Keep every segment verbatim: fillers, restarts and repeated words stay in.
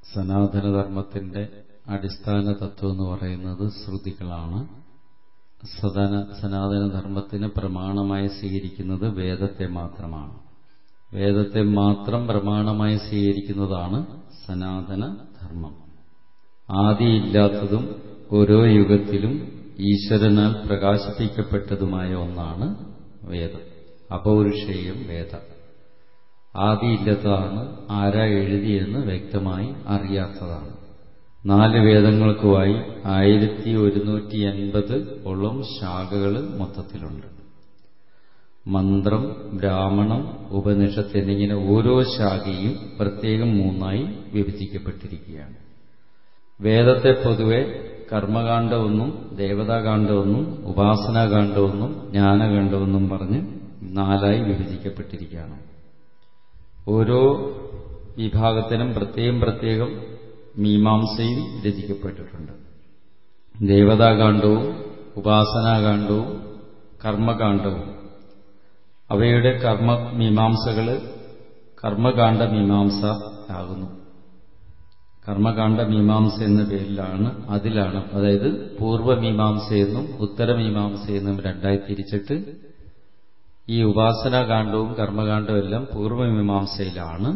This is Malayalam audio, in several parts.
സനാതനധർമ്മത്തിന്റെ അടിസ്ഥാന തത്വം എന്ന് പറയുന്നത് ശ്രുതികളാണ്. സദാന സനാതനധർമ്മത്തിന് പ്രമാണമായി സ്വീകരിക്കുന്നത് വേദത്തെ മാത്രമാണ്. വേദത്തെ മാത്രം പ്രമാണമായി സ്വീകരിക്കുന്നതാണ് സനാതനധർമ്മം. ആദിയില്ലാത്തതും ഓരോ യുഗത്തിലും ഈശ്വരനാൽ പ്രകാശിപ്പിക്കപ്പെട്ടതുമായ ഒന്നാണ് വേദം. അപൗരുഷേയം വേദം. ആദിയില്ലാത്തതാണ്, ആരാ എഴുതിയെന്ന് വ്യക്തമായി അറിയാത്തതാണ്. നാല് വേദങ്ങൾക്കുമായി ആയിരത്തി ഒരുന്നൂറ്റി എൺപത് ഓളം ശാഖകൾ മൊത്തത്തിലുണ്ട്. മന്ത്രം, ബ്രാഹ്മണം, ഉപനിഷത്ത് എന്നിങ്ങനെ ഓരോ ശാഖയും പ്രത്യേകം മൂന്നായി വിഭജിക്കപ്പെട്ടിരിക്കുകയാണ്. വേദത്തെ പൊതുവെ കർമ്മകാണ്ഡമെന്നും ദേവതാകാണ്ഡമെന്നും ഉപാസനാകാണ്ഡമെന്നും ജ്ഞാനകാണ്ഡമെന്നും പറഞ്ഞ് നാലായി വിഭജിക്കപ്പെട്ടിരിക്കുകയാണ്. ഓരോ വിഭാഗത്തിനും പ്രത്യേകം പ്രത്യേകം മീമാംസയും രചിക്കപ്പെട്ടിട്ടുണ്ട്. ദേവതാകാണ്ഡവും ഉപാസനാകാണ്ഡവും കർമ്മകാണ്ഡവും അവയുടെ കർമ്മ മീമാംസകൾ കർമ്മകാണ്ഡ മീമാംസ ആകുന്നു. കർമ്മകാണ്ഡ മീമാംസ എന്ന പേരിലാണ് അതിലാണ് അതായത് പൂർവ്വമീമാംസയെന്നും ഉത്തരമീമാംസയെന്നും രണ്ടായി തിരിച്ചിട്ട് ഈ ഉപാസനാകാണ്ഡവും കർമ്മകാണ്ഡവും എല്ലാം പൂർവ്വമീമാംസയിലാണ്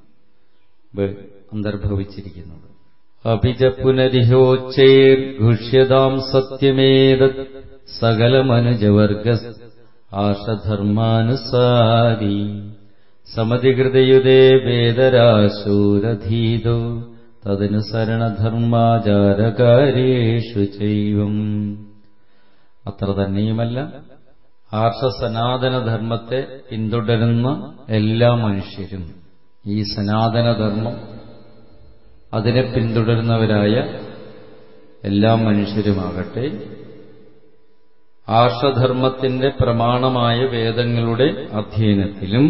അന്തർഭവിച്ചിരിക്കുന്നത്. അഭിജ പുനരിഹോച്ചൈർ ഘുഷ്യതാം സത്യമേതത് സകലമനുജവർഗ ആർഷധർമാനുസാരി സമധികൃതയുതേ വേദരാശൂരധീതോ തദനുസരണധർമാചാരകാര്യേഷു ചൈവം. അത്ര തന്നെയുമല്ല, ആർഷസനാതനധർമ്മത്തെ പിന്തുടരുന്ന എല്ലാ മനുഷ്യരും ഈ സനാതനധർമ്മം അതിനെ പിന്തുടരുന്നവരായ എല്ലാ മനുഷ്യരുമാകട്ടെ ആർഷധർമ്മത്തിന്റെ പ്രമാണമായ വേദങ്ങളുടെ അധ്യയനത്തിലും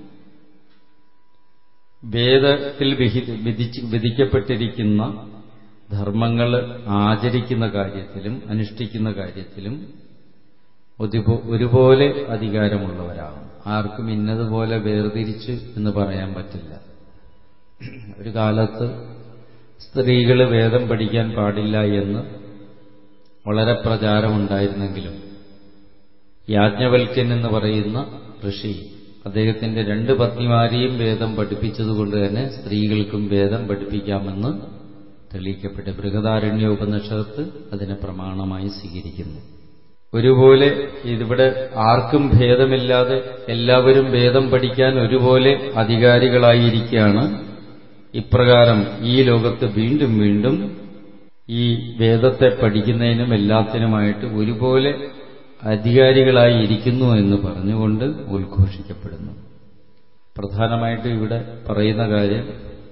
വേദത്തിൽ വിധിക്കപ്പെട്ടിരിക്കുന്ന ധർമ്മങ്ങൾ ആചരിക്കുന്ന കാര്യത്തിലും അനുഷ്ഠിക്കുന്ന കാര്യത്തിലും ഒരുപോലെ അധികാരമുള്ളവരാകും. ആർക്കും ഇന്നതുപോലെ വേർതിരിച്ച് എന്ന് പറയാൻ പറ്റില്ല. ഒരു കാലത്ത് സ്ത്രീകൾ വേദം പഠിക്കാൻ പാടില്ല എന്ന് വളരെ പ്രചാരമുണ്ടായിരുന്നെങ്കിലും യാജ്ഞവൽക്യൻ എന്ന് പറയുന്ന ഋഷി അദ്ദേഹത്തിന്റെ രണ്ട് പത്നിമാരെയും വേദം പഠിപ്പിച്ചതുകൊണ്ട് തന്നെ സ്ത്രീകൾക്കും വേദം പഠിപ്പിക്കാമെന്ന് തെളിയിക്കപ്പെട്ടു. ബൃഹദാരണ്യ ഉപനിഷത്ത് അതിനെ പ്രമാണമായി സ്വീകരിക്കുന്നു. ഒരുപോലെ ഇതിവിടെ ആർക്കും ഭേദമില്ലാതെ എല്ലാവരും വേദം പഠിക്കാൻ ഒരുപോലെ അധികാരികളായിരിക്കുകയാണ്. ഇപ്രകാരം ഈ ലോകത്ത് വീണ്ടും വീണ്ടും ഈ വേദത്തെ പഠിക്കുന്നതിനും എല്ലാത്തിനുമായിട്ട് ഒരുപോലെ അധികാരികളായി ഇരിക്കുന്നു എന്ന് പറഞ്ഞുകൊണ്ട് ഉദ്ഘോഷിക്കപ്പെടുന്നു. പ്രധാനമായിട്ടും ഇവിടെ പറയുന്ന കാര്യം,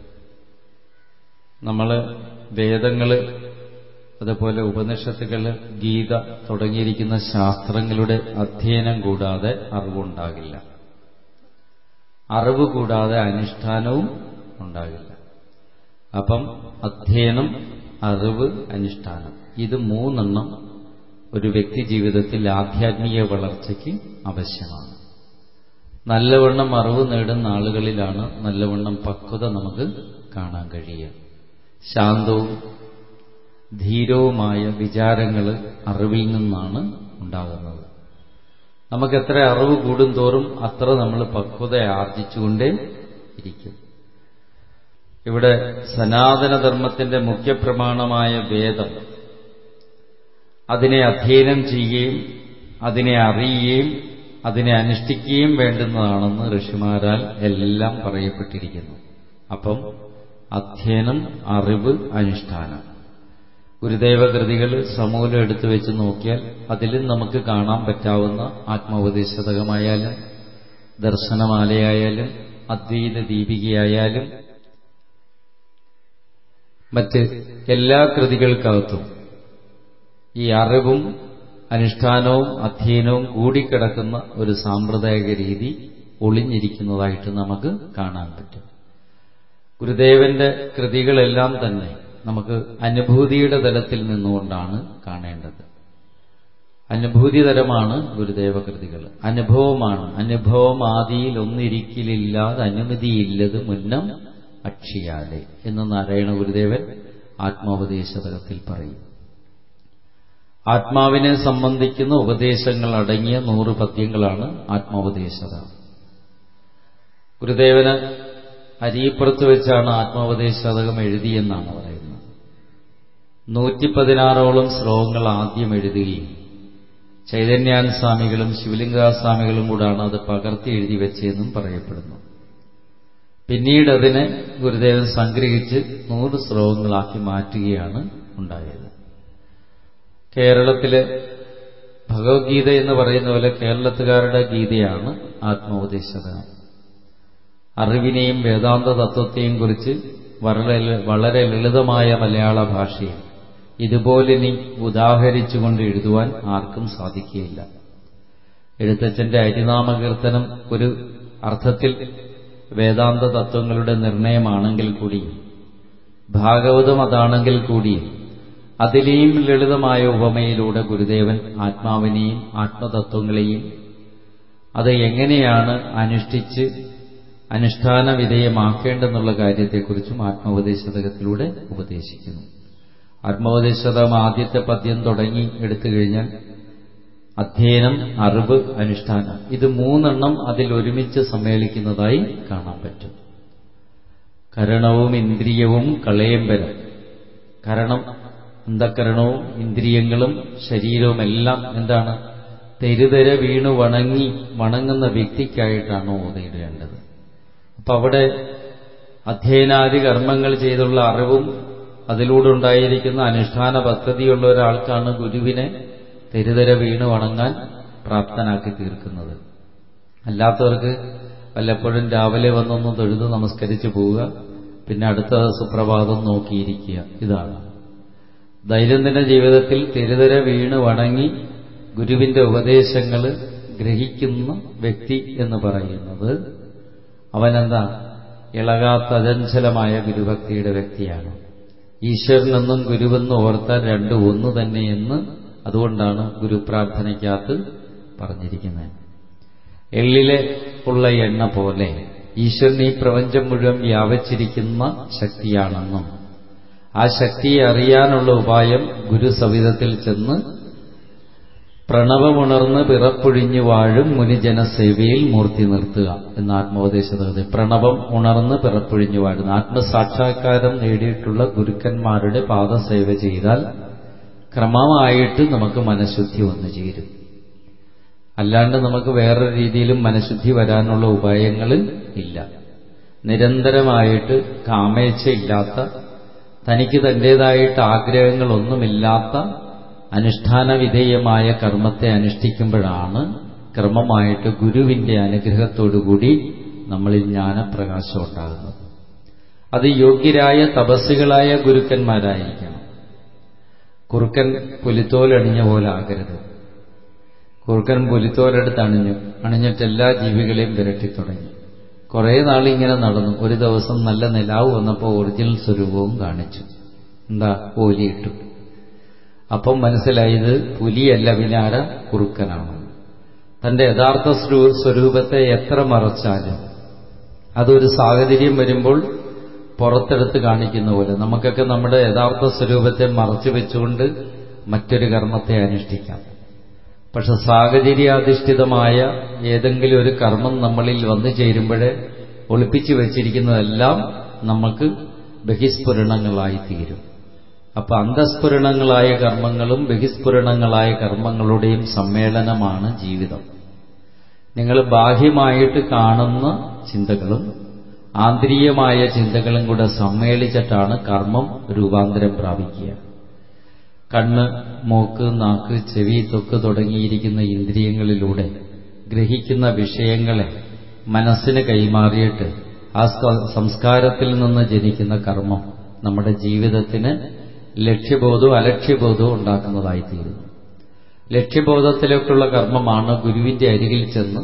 നമ്മൾ വേദങ്ങൾ അതുപോലെ ഉപനിഷത്തുകൾ, ഗീത തുടങ്ങിയിരിക്കുന്ന ശാസ്ത്രങ്ങളുടെ അധ്യയനം കൂടാതെ അറിവുണ്ടാകില്ല. അറിവ് കൂടാതെ അനുഷ്ഠാനവും ഉണ്ടാകില്ല. അപ്പം അധ്യയനം, അറിവ്, അനുഷ്ഠാനം ഇത് മൂന്നെണ്ണം ഒരു വ്യക്തി ജീവിതത്തിൽ ആധ്യാത്മിക വളർച്ചയ്ക്ക് ആവശ്യമാണ്. നല്ലവണ്ണം അറിവ് നേടുന്ന ആളുകളിലാണ് നല്ലവണ്ണം പക്വത നമുക്ക് കാണാൻ കഴിയുക. ശാന്തവും ധീരവുമായ വിചാരങ്ങൾ അറിവിൽ നിന്നാണ് ഉണ്ടാകുന്നത്. നമുക്കെത്ര അറിവ് കൂടുന്തോറും അത്ര നമ്മൾ പക്വത ആർജിച്ചുകൊണ്ടേ ഇരിക്കും. ഇവിടെ സനാതനധർമ്മത്തിന്റെ മുഖ്യപ്രമാണമായ വേദം അതിനെ അധ്യയനം ചെയ്യുകയും അതിനെ അറിയുകയും അതിനെ അനുഷ്ഠിക്കുകയും വേണ്ടുന്നതാണെന്ന് ഋഷിമാരാൽ എല്ലാം പറയപ്പെട്ടിരിക്കുന്നു. അപ്പം അധ്യയനം, അറിവ്, അനുഷ്ഠാനം. ഗുരുദേവ കൃതികൾ സമൂലം എടുത്തു വെച്ച് നോക്കിയാൽ അതിലും നമുക്ക് കാണാൻ പറ്റാവുന്ന ആത്മോപദേശതകമായാലും ദർശനമാലയായാലും അദ്വൈത ദീപികയായാലും മറ്റ് എല്ലാ കൃതികൾക്കകത്തും ഈ അറിവും അനുഷ്ഠാനവും അധ്യയനവും കൂടിക്കിടക്കുന്ന ഒരു സാമ്പ്രദായിക രീതി ഒളിഞ്ഞിരിക്കുന്നതായിട്ട് നമുക്ക് കാണാൻ പറ്റും. ഗുരുദേവന്റെ കൃതികളെല്ലാം തന്നെ നമുക്ക് അനുഭൂതിയുടെ തലത്തിൽ നിന്നുകൊണ്ടാണ് കാണേണ്ടത്. അനുഭൂതിതരമാണ് ഗുരുദേവ കൃതികൾ. അനുഭവമാണ്. അനുഭവം ആദിയിൽ ഒന്നിരിക്കലില്ലാതെ അനുമതിയില്ലത് മുന്നം അക്ഷിയാലെ എന്ന് നാരായണ ഗുരുദേവൻ ആത്മോപദേശതകത്തിൽ പറയും. ആത്മാവിനെ സംബന്ധിക്കുന്ന ഉപദേശങ്ങൾ അടങ്ങിയ നൂറ് പദ്യങ്ങളാണ് ആത്മോപദേശത. ഗുരുദേവന് അരിപ്പുറത്ത് വെച്ചാണ് ആത്മോപദേശതകം എഴുതിയെന്നാണ് പറയുന്നത്. നൂറ്റി പതിനാറോളം ശ്ലോകങ്ങൾ ആദ്യം എഴുതുകയും ചൈതന്യാൻ സ്വാമികളും ശിവലിംഗസ്വാമികളും കൂടാണ് അത് പകർത്തി എഴുതി വെച്ചതെന്നും പറയപ്പെടുന്നു. പിന്നീട് അതിനെ ഗുരുദേവൻ സംഗ്രഹിച്ച് നൂറ് ശ്ലോകങ്ങളാക്കി മാറ്റുകയാണ് ഉണ്ടായത്. കേരളത്തിലെ ഭഗവത്ഗീത എന്ന് പറയുന്ന പോലെ കേരളത്തുകാരുടെ ഗീതയാണ് ആത്മോപദേശതകം. അറിവിനെയും വേദാന്ത തത്വത്തെയും കുറിച്ച് വളരെ ലളിതമായ മലയാള ഭാഷയിൽ ഇതുപോലെ ഇനി ഉദാഹരിച്ചുകൊണ്ട് എഴുതുവാൻ ആർക്കും സാധിക്കുകയില്ല. എഴുത്തച്ഛന്റെ ഹരിനാമകീർത്തനം ഒരു അർത്ഥത്തിൽ വേദാന്ത തത്വങ്ങളുടെ നിർണയമാണെങ്കിൽ കൂടിയും ഭാഗവതം അതാണെങ്കിൽ കൂടിയും അതിലെയും ലളിതമായ ഉപമയിലൂടെ ഗുരുദേവൻ ആത്മാവിനെയും ആത്മതത്വങ്ങളെയും അത് എങ്ങനെയാണ് അനുഷ്ഠിച്ച് അനുഷ്ഠാന വിധേയമാക്കേണ്ടെന്നുള്ള കാര്യത്തെക്കുറിച്ചും ആത്മോപദേശതകത്തിലൂടെ ഉപദേശിക്കുന്നു. ആത്മോപദേശതകം ആദ്യത്തെ പദ്യം തുടങ്ങി എടുത്തു കഴിഞ്ഞാൽ അധ്യയനം, അറിവ്, അനുഷ്ഠാനം, ഇത് മൂന്നെണ്ണം അതിൽ ഒരുമിച്ച് സമ്മേളിക്കുന്നതായി കാണാൻ പറ്റും. കരണവും ഇന്ദ്രിയവും കളയമ്പരം. കരണം, അന്ധകരണവും ഇന്ദ്രിയങ്ങളും ശരീരവും എല്ലാം എന്താണ്? തെരുതെര വീണു വണങ്ങി വണങ്ങുന്ന വ്യക്തിക്കായിട്ടാണ് ഓതിയിടേണ്ടത്. അപ്പൊ അവിടെ അധ്യയനാദി കർമ്മങ്ങൾ ചെയ്തുള്ള അറിവും അതിലൂടെ ഉണ്ടായിരിക്കുന്ന അനുഷ്ഠാന പദ്ധതിയുള്ള ഒരാൾക്കാണ് ഗുരുവിനെ തെരുതെര വീണ് വണങ്ങാൻ പ്രാപ്തനാക്കി തീർക്കുന്നത്. അല്ലാത്തവർക്ക് വല്ലപ്പോഴും രാവിലെ വന്നൊന്ന് തൊഴുത് നമസ്കരിച്ചു പോവുക, പിന്നെ അടുത്ത സുപ്രഭാതം നോക്കിയിരിക്കുക, ഇതാണ് ദൈനംദിന ജീവിതത്തിൽ തെരുതെര വീണ് വണങ്ങി ഗുരുവിന്റെ ഉപദേശങ്ങൾ ഗ്രഹിക്കുന്ന വ്യക്തി എന്ന് പറയുന്നത് അവനെന്താ? ഇളകാത്ത അചഞ്ചലമായ ഗുരുഭക്തിയുടെ വ്യക്തിയാണ്. ഈശ്വരനെന്നും ഗുരുവെന്നും ഓർത്താൽ രണ്ടും ഒന്ന് തന്നെയെന്ന് അതുകൊണ്ടാണ് ഗുരുപ്രാർത്ഥനയ്ക്കകത്ത് പറഞ്ഞിരിക്കുന്നത്. എള്ളിലെ ഉള്ള എണ്ണ പോലെ ഈശ്വരൻ ഈ പ്രപഞ്ചം മുഴുവൻ വ്യാപിച്ചിരിക്കുന്ന ശക്തിയാണെന്നും ആ ശക്തിയെ അറിയാനുള്ള ഉപായം ഗുരുസവിധത്തിൽ ചെന്ന് പ്രണവമുണർന്ന് പിറപ്പൊഴിഞ്ഞു വാഴും മുനിജനസേവയിൽ മൂർത്തി നിർത്തുക എന്ന ആത്മോപദേശതകത്തിൽ പ്രണവം ഉണർന്ന് പിറപ്പൊഴിഞ്ഞു വാഴുന്ന ആത്മസാക്ഷാത്കാരം നേടിയിട്ടുള്ള ഗുരുക്കന്മാരുടെ പാദസേവ ചെയ്താൽ ക്രമമായിട്ട് നമുക്ക് മനഃശുദ്ധി വന്നു ചേരും. അല്ലാണ്ട് നമുക്ക് വേറൊരു രീതിയിലും മനഃശുദ്ധി വരാനുള്ള ഉപായങ്ങൾ ഇല്ല. നിരന്തരമായിട്ട് കാമേച്ഛയില്ലാത്ത, തനിക്ക് തന്റേതായിട്ട് ആഗ്രഹങ്ങളൊന്നുമില്ലാത്ത അനുഷ്ഠാന വിധേയമായ കർമ്മത്തെ അനുഷ്ഠിക്കുമ്പോഴാണ് ക്രമമായിട്ട് ഗുരുവിന്റെ അനുഗ്രഹത്തോടുകൂടി നമ്മളിൽ ജ്ഞാനപ്രകാശം ഉണ്ടാകുന്നത്. അത് യോഗ്യരായ തപസ്സുകളായ ഗുരുക്കന്മാരായിരിക്കണം. കുറുക്കൻ പുലിത്തോലണിഞ്ഞ പോലെ ആകരുത്. കുറുക്കൻ പുലിത്തോലെടുത്ത് അണിഞ്ഞു അണിഞ്ഞിട്ട് എല്ലാ ജീവികളെയും വിരട്ടി തുടങ്ങി. കുറേ നാളിങ്ങനെ നടന്നു. ഒരു ദിവസം നല്ല നിലാവ് വന്നപ്പോൾ ഒറിജിനൽ സ്വരൂപവും കാണിച്ചു. എന്താ? ഓലിയിട്ടു. അപ്പം മനസ്സിലായത് പുലിയല്ല, വിനാര കുറുക്കനാണ്. തന്റെ യഥാർത്ഥ സ്വരൂപത്തെ എത്ര മറച്ചാലും അതൊരു സാഹചര്യം വരുമ്പോൾ പുറത്തെടുത്ത് കാണിക്കുന്ന പോലെ നമുക്കൊക്കെ നമ്മുടെ യഥാർത്ഥ സ്വരൂപത്തെ മറച്ചു വെച്ചുകൊണ്ട് മറ്റൊരു കർമ്മത്തെ അനുഷ്ഠിക്കാം. പക്ഷെ സാഹചര്യാധിഷ്ഠിതമായ ഏതെങ്കിലും ഒരു കർമ്മം നമ്മളിൽ വന്നു ചേരുമ്പോഴേ ഒളിപ്പിച്ചു വെച്ചിരിക്കുന്നതെല്ലാം നമുക്ക് ബഹിസ്ഫുരണങ്ങളായി തീരും. അപ്പൊ അന്തസ്ഫുരണങ്ങളായ കർമ്മങ്ങളും ബഹിസ്ഫുരണങ്ങളായ കർമ്മങ്ങളുടെയും സമ്മേളനമാണ് ജീവിതം. നിങ്ങൾ ബാഹ്യമായിട്ട് കാണുന്ന ചിന്തകളും ആന്തരികമായ ചിന്തകളും കൂടെ സമ്മേളിച്ചിട്ടാണ് കർമ്മം രൂപാന്തരം പ്രാപിക്കുക. കണ്ണ്, മൂക്ക്, നാക്ക്, ചെവി, ത്വക്ക് തുടങ്ങിയിരിക്കുന്ന ഇന്ദ്രിയങ്ങളിലൂടെ ഗ്രഹിക്കുന്ന വിഷയങ്ങളെ മനസ്സിന് കൈമാറിയിട്ട് ആ സംസ്കാരത്തിൽ നിന്ന് ജനിക്കുന്ന കർമ്മം നമ്മുടെ ജീവിതത്തിന് ലക്ഷ്യബോധവും അലക്ഷ്യബോധവും ഉണ്ടാക്കുന്നതായിത്തീരുന്നു. ലക്ഷ്യബോധത്തിലേക്കുള്ള കർമ്മമാണ് ഗുരുവിന്റെ അരികിൽ ചെന്ന്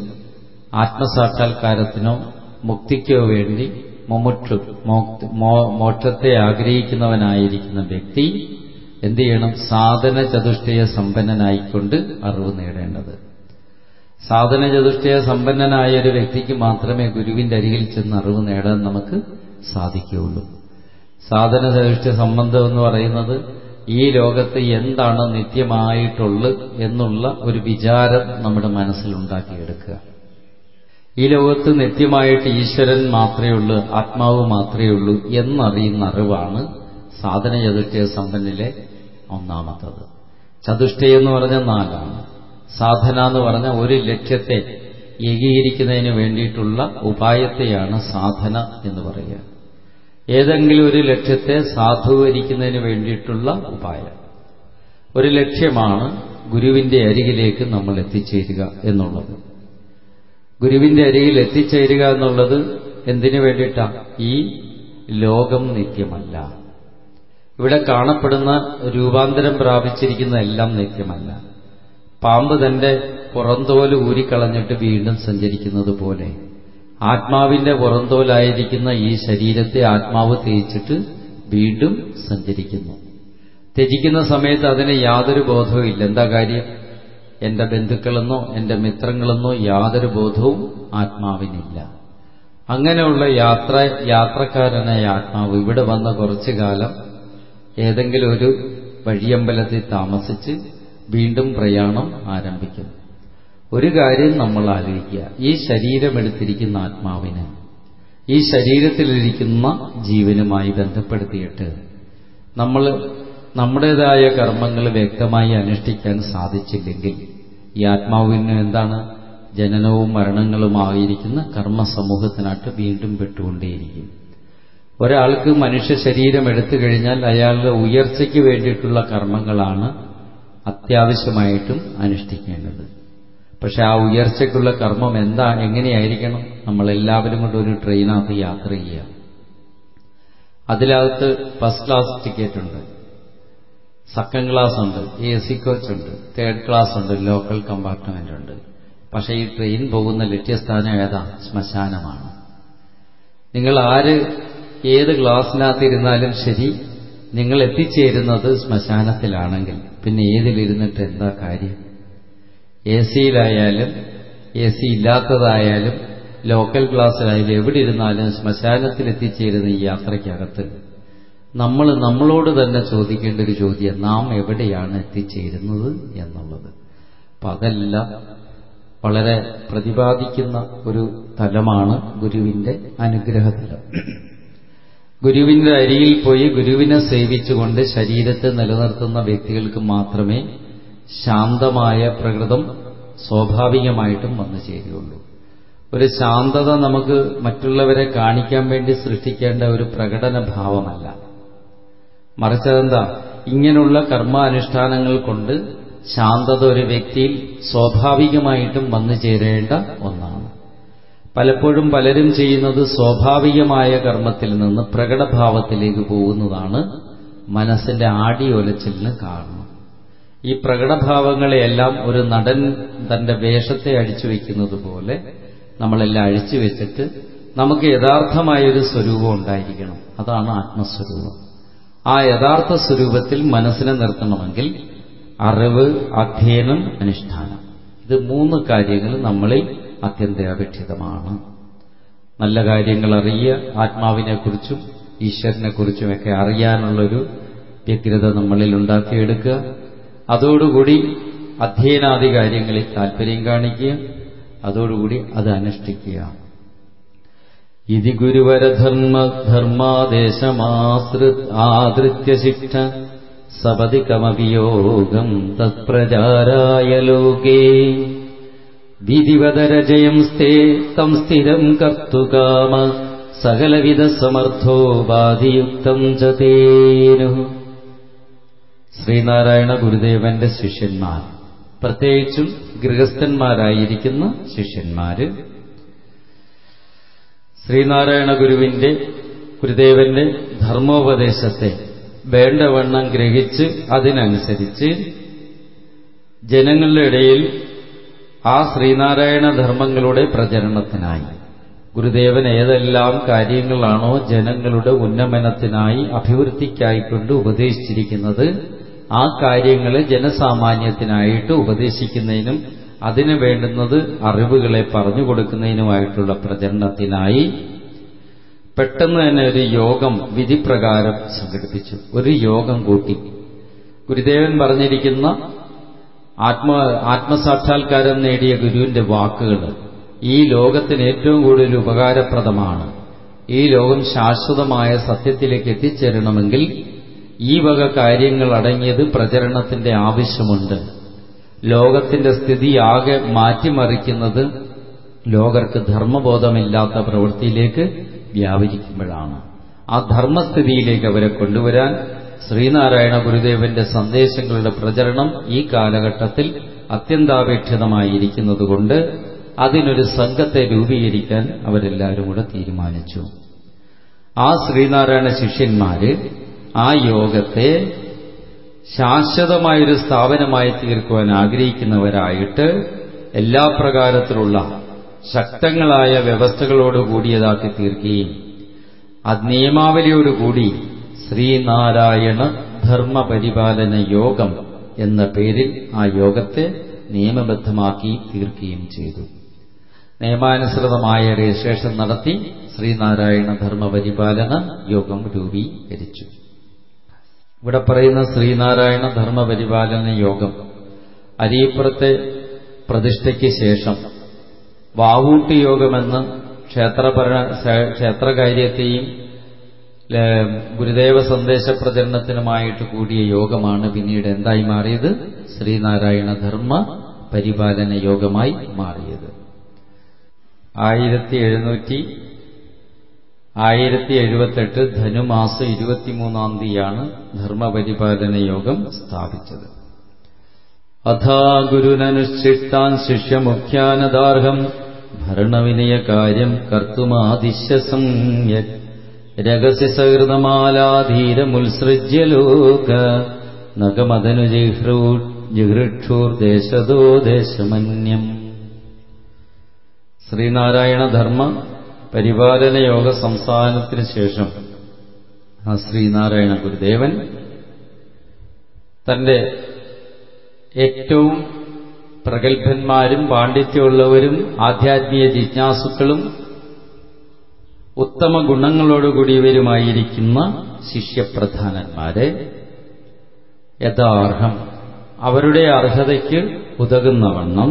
ആത്മസാക്ഷാത്കാരത്തിനോ മുക്തിക്കോ വേണ്ടി മുമുക്ഷു മോക്ഷത്തെ ആഗ്രഹിക്കുന്നവനായിരിക്കുന്ന വ്യക്തി എന്ത് ചെയ്യണം? സാധന ചതുഷ്ടയ സമ്പന്നനായിക്കൊണ്ട് അറിവ് നേടേണ്ടത്. സാധന ചതുഷ്ടയ സമ്പന്നനായ ഒരു വ്യക്തിക്ക് മാത്രമേ ഗുരുവിന്റെ അരികിൽ ചെന്ന് അറിവ് നേടാൻ നമുക്ക് സാധിക്കുകയുള്ളൂ. സാധനചതുഷ്ട സംബന്ധം എന്ന് പറയുന്നത് ഈ ലോകത്ത് എന്താണ് നിത്യമായിട്ടുള്ളത് എന്നുള്ള ഒരു വിചാരം നമ്മുടെ മനസ്സിലുണ്ടാക്കിയെടുക്കുക. ഈ ലോകത്ത് നിത്യമായിട്ട് ഈശ്വരൻ മാത്രമേ ഉള്ളൂ, ആത്മാവ് മാത്രമേ ഉള്ളൂ എന്നറിയുന്ന അറിവാണ് സാധനചതുഷ്ടയ സമ്പന്നിലെ ഒന്നാമത്തത്. ചതുഷ്ടയം എന്ന് പറഞ്ഞാൽ നാലാണ്. സാധന എന്ന് പറഞ്ഞാൽ ഒരു ലക്ഷ്യത്തെ ഏകീകരിക്കുന്നതിന് വേണ്ടിയിട്ടുള്ള ഉപായത്തെയാണ് സാധന എന്ന് പറയുക. ഏതെങ്കിലും ഒരു ലക്ഷ്യത്തെ സാധൂകരിക്കുന്നതിന് വേണ്ടിയിട്ടുള്ള ഉപായം. ഒരു ലക്ഷ്യമാണ് ഗുരുവിന്റെ അരികിലേക്ക് നമ്മൾ എത്തിച്ചേരുക എന്നുള്ളത്. ഗുരുവിന്റെ അരികിൽ എത്തിച്ചേരുക എന്നുള്ളത് എന്തിനു വേണ്ടിയിട്ടാണ്? ഈ ലോകം നിത്യമല്ല. ഇവിടെ കാണപ്പെടുന്ന രൂപാന്തരം പ്രാപിച്ചിരിക്കുന്ന എല്ലാം നിത്യമല്ല. പാമ്പ് തന്റെ പുറന്തോല് ഊരിക്കളഞ്ഞിട്ട് വീണ്ടും സഞ്ചരിക്കുന്നത് പോലെ ആത്മാവിന്റെ പുറന്തോലായിരിക്കുന്ന ഈ ശരീരത്തെ ആത്മാവ് തേച്ചിട്ട് വീണ്ടും സഞ്ചരിക്കുന്നു. ത്യജിക്കുന്ന സമയത്ത് അതിന് യാതൊരു ബോധവും ഇല്ല. എന്താ കാര്യം? എന്റെ ബന്ധുക്കളെന്നോ എന്റെ മിത്രങ്ങളെന്നോ യാതൊരു ബോധവും ആത്മാവിനില്ല. അങ്ങനെയുള്ള യാത്ര യാത്രക്കാരനായ ആത്മാവ് ഇവിടെ വന്ന കുറച്ചു കാലം ഏതെങ്കിലും ഒരു വഴിയമ്പലത്തിൽ താമസിച്ച് വീണ്ടും പ്രയാണം ആരംഭിക്കും. ഒരു കാര്യം നമ്മൾ ആലോചിക്കുക, ഈ ശരീരമെടുത്തിരിക്കുന്ന ആത്മാവിന് ഈ ശരീരത്തിലിരിക്കുന്ന ജീവനുമായി ബന്ധപ്പെടുത്തിയിട്ട് നമ്മൾ നമ്മുടേതായ കർമ്മങ്ങൾ വ്യക്തമായി അനുഷ്ഠിക്കാൻ സാധിച്ചില്ലെങ്കിൽ ഈ ആത്മാവിന് എന്താണ്? ജനനവും മരണങ്ങളുമായിരിക്കുന്ന കർമ്മസമൂഹത്തിനായിട്ട് വീണ്ടും പെട്ടുകൊണ്ടേയിരിക്കും. ഒരാൾക്ക് മനുഷ്യ ശരീരം എടുത്തു കഴിഞ്ഞാൽ അയാളുടെ ഉയർച്ചയ്ക്ക് വേണ്ടിയിട്ടുള്ള കർമ്മങ്ങളാണ് അത്യാവശ്യമായിട്ടും അനുഷ്ഠിക്കേണ്ടത്. പക്ഷെ ആ ഉയർച്ചയ്ക്കുള്ള കർമ്മം എന്താ, എങ്ങനെയായിരിക്കണം? നമ്മളെല്ലാവരും കൊണ്ട് ഒരു ട്രെയിനകത്ത് യാത്ര ചെയ്യുക. അതിനകത്ത് ഫസ്റ്റ് ക്ലാസ് ടിക്കറ്റ് ഉണ്ട്, സെക്കൻഡ് ക്ലാസ് ഉണ്ട്, എ സി കോച്ച് ഉണ്ട്, തേർഡ് ക്ലാസ് ഉണ്ട്, ലോക്കൽ കമ്പാർട്ട്മെന്റ് ഉണ്ട്. പക്ഷെ ഈ ട്രെയിൻ പോകുന്ന ലക്ഷ്യസ്ഥാനം ഏതാ? ശ്മശാനമാണ്. നിങ്ങൾ ആര് ഏത് ക്ലാസ്സിനകത്തിരുന്നാലും ശരി, നിങ്ങൾ എത്തിച്ചേരുന്നത് ശ്മശാനത്തിലാണെങ്കിൽ പിന്നെ ഏതിലിരുന്നിട്ട് എന്താ കാര്യം? എ സിയിലായാലും എ സി ഇല്ലാത്തതായാലും ലോക്കൽ ക്ലാസ്സിലായാലും എവിടെ ഇരുന്നാലും ശ്മശാനത്തിൽ എത്തിച്ചേരുന്ന ഈ യാത്രയ്ക്കകത്ത് നമ്മൾ നമ്മളോട് തന്നെ ചോദിക്കേണ്ട ഒരു ചോദ്യം, നാം എവിടെയാണ് എത്തിച്ചേരുന്നത് എന്നുള്ളത്. അപ്പം അതെല്ലാം വളരെ പ്രതിപാദിക്കുന്ന ഒരു തലമാണ് ഗുരുവിന്റെ അനുഗ്രഹതലം. ഗുരുവിന്റെ അരിയിൽ പോയി ഗുരുവിനെ സേവിച്ചുകൊണ്ട് ശരീരത്തെ നിലനിർത്തുന്ന വ്യക്തികൾക്ക് മാത്രമേ ശാന്തമായ പ്രകൃതം സ്വാഭാവികമായിട്ടും വന്നു ചേരുകയുള്ളൂ. ഒരു ശാന്തത നമുക്ക് മറ്റുള്ളവരെ കാണിക്കാൻ വേണ്ടി സൃഷ്ടിക്കേണ്ട ഒരു പ്രകടന ഭാവമല്ല. മറിച്ച് അതെന്താ? ഇങ്ങനെയുള്ള കർമാനുഷ്ഠാനങ്ങൾ കൊണ്ട് ശാന്തത ഒരു വ്യക്തിയിൽ സ്വാഭാവികമായിട്ടും വന്നു ചേരേണ്ട ഒന്നാണ്. പലപ്പോഴും പലരും ചെയ്യുന്നത് സ്വാഭാവികമായ കർമ്മത്തിൽ നിന്ന് പ്രകടഭാവത്തിലേക്ക് പോകുന്നതാണ് മനസ്സിന്റെ ആടിയൊലച്ചിലിന് കാരണം. ഈ പ്രകടഭാവങ്ങളെയെല്ലാം ഒരു നടൻ തന്റെ വേഷത്തെ അഴിച്ചു വയ്ക്കുന്നത് പോലെ നമ്മളെല്ലാം അഴിച്ചു വെച്ചിട്ട് നമുക്ക് യഥാർത്ഥമായൊരു സ്വരൂപം ഉണ്ടായിരിക്കണം. അതാണ് ആത്മസ്വരൂപം. ആ യഥാർത്ഥ സ്വരൂപത്തിൽ മനസ്സിനെ നിർത്തണമെങ്കിൽ അറിവ്, അധ്യയനം, അനുഷ്ഠാനം, ഇത് മൂന്ന് കാര്യങ്ങൾ നമ്മളിൽ അത്യന്താപേക്ഷിതമാണ്. നല്ല കാര്യങ്ങൾ അറിയുക, ആത്മാവിനെക്കുറിച്ചും ഈശ്വരനെക്കുറിച്ചുമൊക്കെ അറിയാനുള്ളൊരു വ്യഗ്രത നമ്മളിൽ ഉണ്ടാക്കിയെടുക്കുക. അതോടുകൂടി അധ്യയനാദി കാര്യങ്ങളിൽ താല്പര്യം കാണിക്കുക, അതോടുകൂടി അത് അനുഷ്ഠിക്കുക. ഇതി ഗുരുവരധർമ്മ ധർമാദേശമാശ്രി ആദൃത്യശിക്ഷ സപതികമവിയോഗം തത്പ്രചാരായ ലോകേ വിധിവതരജയം സ്തേ തം സ്ഥിരം കർത്തുകാമ സകലവിധ സമർത്ഥോ ബാധിയുക്തം ച തേനു. ശ്രീനാരായണ ഗുരുദേവന്റെ ശിഷ്യന്മാർ, പ്രത്യേകിച്ചും ഗൃഹസ്ഥന്മാരായിരിക്കുന്ന ശിഷ്യന്മാര് ശ്രീനാരായണ ഗുരുവിന്റെ ഗുരുദേവന്റെ ധർമ്മോപദേശത്തെ വേണ്ടവണ്ണം ഗ്രഹിച്ച് അതിനനുസരിച്ച് ജനങ്ങളുടെ ഇടയിൽ ആ ശ്രീനാരായണ ധർമ്മങ്ങളുടെ പ്രചരണത്തിനായി ഗുരുദേവൻ ഏതെല്ലാം കാര്യങ്ങളാണോ ജനങ്ങളുടെ ഉന്നമനത്തിനായി അഭിവൃദ്ധിക്കായിക്കൊണ്ട് ഉപദേശിച്ചിരിക്കുന്നത്, ആ കാര്യങ്ങളെ ജനസാമാന്യത്തിനായിട്ട് ഉപദേശിക്കുന്നതിനും അതിന് വേണ്ടുന്നത് അറിവുകളെ പറഞ്ഞു കൊടുക്കുന്നതിനുമായിട്ടുള്ള പ്രചരണത്തിനായി പെട്ടെന്ന് തന്നെ ഒരു യോഗം വിധിപ്രകാരം സംഘടിപ്പിച്ചു. ഒരു യോഗം കൂട്ടി. ഗുരുദേവൻ പറഞ്ഞിരിക്കുന്ന ആത്മ ആത്മസാക്ഷാത്കാരം നേടിയ ഗുരുവിന്റെ വാക്കുകൾ ഈ ലോകത്തിന് ഏറ്റവും കൂടുതൽ ഉപകാരപ്രദമാണ്. ഈ ലോകം ശാശ്വതമായ സത്യത്തിലേക്ക് എത്തിച്ചേരണമെങ്കിൽ ഈ വക കാര്യങ്ങൾ അടങ്ങിയത് പ്രചരണത്തിന്റെ ആവശ്യമുണ്ട്. ലോകത്തിന്റെ സ്ഥിതി ആകെ മാറ്റിമറിക്കുന്നത് ലോകർക്ക് ധർമ്മബോധമില്ലാത്ത പ്രവൃത്തിയിലേക്ക് വ്യാപരിക്കുമ്പോഴാണ്. ആ ധർമ്മസ്ഥിതിയിലേക്ക് അവരെ കൊണ്ടുവരാൻ ശ്രീനാരായണ ഗുരുദേവന്റെ സന്ദേശങ്ങളുടെ പ്രചരണം ഈ കാലഘട്ടത്തിൽ അത്യന്താപേക്ഷിതമായിരിക്കുന്നതുകൊണ്ട് അതിനൊരു സംഘത്തെ രൂപീകരിക്കാൻ അവരെല്ലാവരും കൂടെ തീരുമാനിച്ചു. ആ ശ്രീനാരായണ ശിഷ്യന്മാര് ആ യോഗത്തെ ശാശ്വതമായൊരു സ്ഥാപനമായി തീർക്കുവാൻ ആഗ്രഹിക്കുന്നവരായിട്ട് എല്ലാ പ്രകാരത്തിലുള്ള ശക്തങ്ങളായ വ്യവസ്ഥകളോടുകൂടിയതാക്കി തീർക്കുകയും അത് നിയമാവലിയോടുകൂടി ശ്രീനാരായണ ധർമ്മപരിപാലന യോഗം എന്ന പേരിൽ ആ യോഗത്തെ നിയമബദ്ധമാക്കി തീർക്കുകയും ചെയ്തു. നിയമാനുസൃതമായ രജിസ്ട്രേഷൻ നടത്തി ശ്രീനാരായണ ധർമ്മപരിപാലന യോഗം രൂപീകരിച്ചു. ഇവിടെ പറയുന്ന ശ്രീനാരായണ ധർമ്മപരിപാലന യോഗം അരീപ്പുറത്തെ പ്രതിഷ്ഠയ്ക്ക് ശേഷം വാവൂട്ടി യോഗമെന്ന് ക്ഷേത്രഭരണ ക്ഷേത്രകാര്യത്തെയും ഗുരുദേവ സന്ദേശ പ്രചരണത്തിനുമായിട്ട് കൂടിയ യോഗമാണ് പിന്നീട് എന്തായി മാറിയത്? ശ്രീനാരായണ ധർമ്മ പരിപാലന യോഗമായി മാറിയത്. ആയിരത്തി എഴുന്നൂറ്റി ആയിരത്തി എഴുപത്തെട്ട് ധനുമാസം ഇരുപത്തിമൂന്നാം തീയതിയാണ് ധർമ്മപരിപാലന യോഗം സ്ഥാപിച്ചത്. അഥാ ഗുരുനനുഷ്ഠിഷ്ടാൻ ശിഷ്യമുഖ്യാനദാർഹം ഭരണവിനയകാര്യം കർത്തുമാദിശ്യ സംയക് രഹസ്യ സഹൃതമാലാധീരമുത്സൃജ്യ ലോക നഗമദനു ജിഹൃക്ഷൂർദേശദോ ദേശമന്യം. ശ്രീനാരായണ ധർമ്മ പരിപാലന യോഗ സംസ്ഥാനത്തിന് ശേഷം ആ ശ്രീനാരായണ ഗുരുദേവൻ തന്റെ ഏറ്റവും പ്രഗത്ഭന്മാരും പാണ്ഡിത്യമുള്ളവരും ആധ്യാത്മിക ജിജ്ഞാസുക്കളും ഉത്തമ ഗുണങ്ങളോടുകൂടിയവരുമായിരിക്കുന്ന ശിഷ്യപ്രധാനന്മാരെ യഥാർഹം അവരുടെ അർഹതയ്ക്ക് ഉതകുന്നവണ്ണം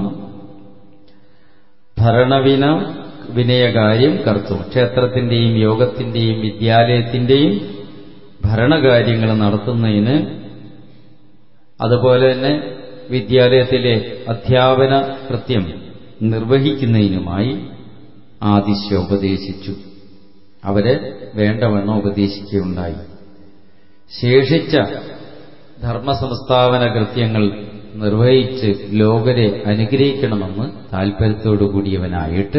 ഭരണവിന വിനയകാര്യം കർത്തു ക്ഷേത്രത്തിന്റെയും യോഗത്തിന്റെയും വിദ്യാലയത്തിന്റെയും ഭരണകാര്യങ്ങൾ നടത്തുന്നതിന് അതുപോലെ തന്നെ വിദ്യാലയത്തിലെ അധ്യാപന കൃത്യം നിർവഹിക്കുന്നതിനുമായി ആദിശ്യ ഉപദേശിച്ചു. അവരെ വേണ്ടവണ്ണം ഉപദേശിക്കുകയുണ്ടായി. ശേഷിച്ച ധർമ്മസംസ്ഥാപന കൃത്യങ്ങൾ നിർവഹിച്ച് ലോകരെ അനുഗ്രഹിക്കണമെന്ന് താൽപര്യത്തോടുകൂടിയവനായിട്ട്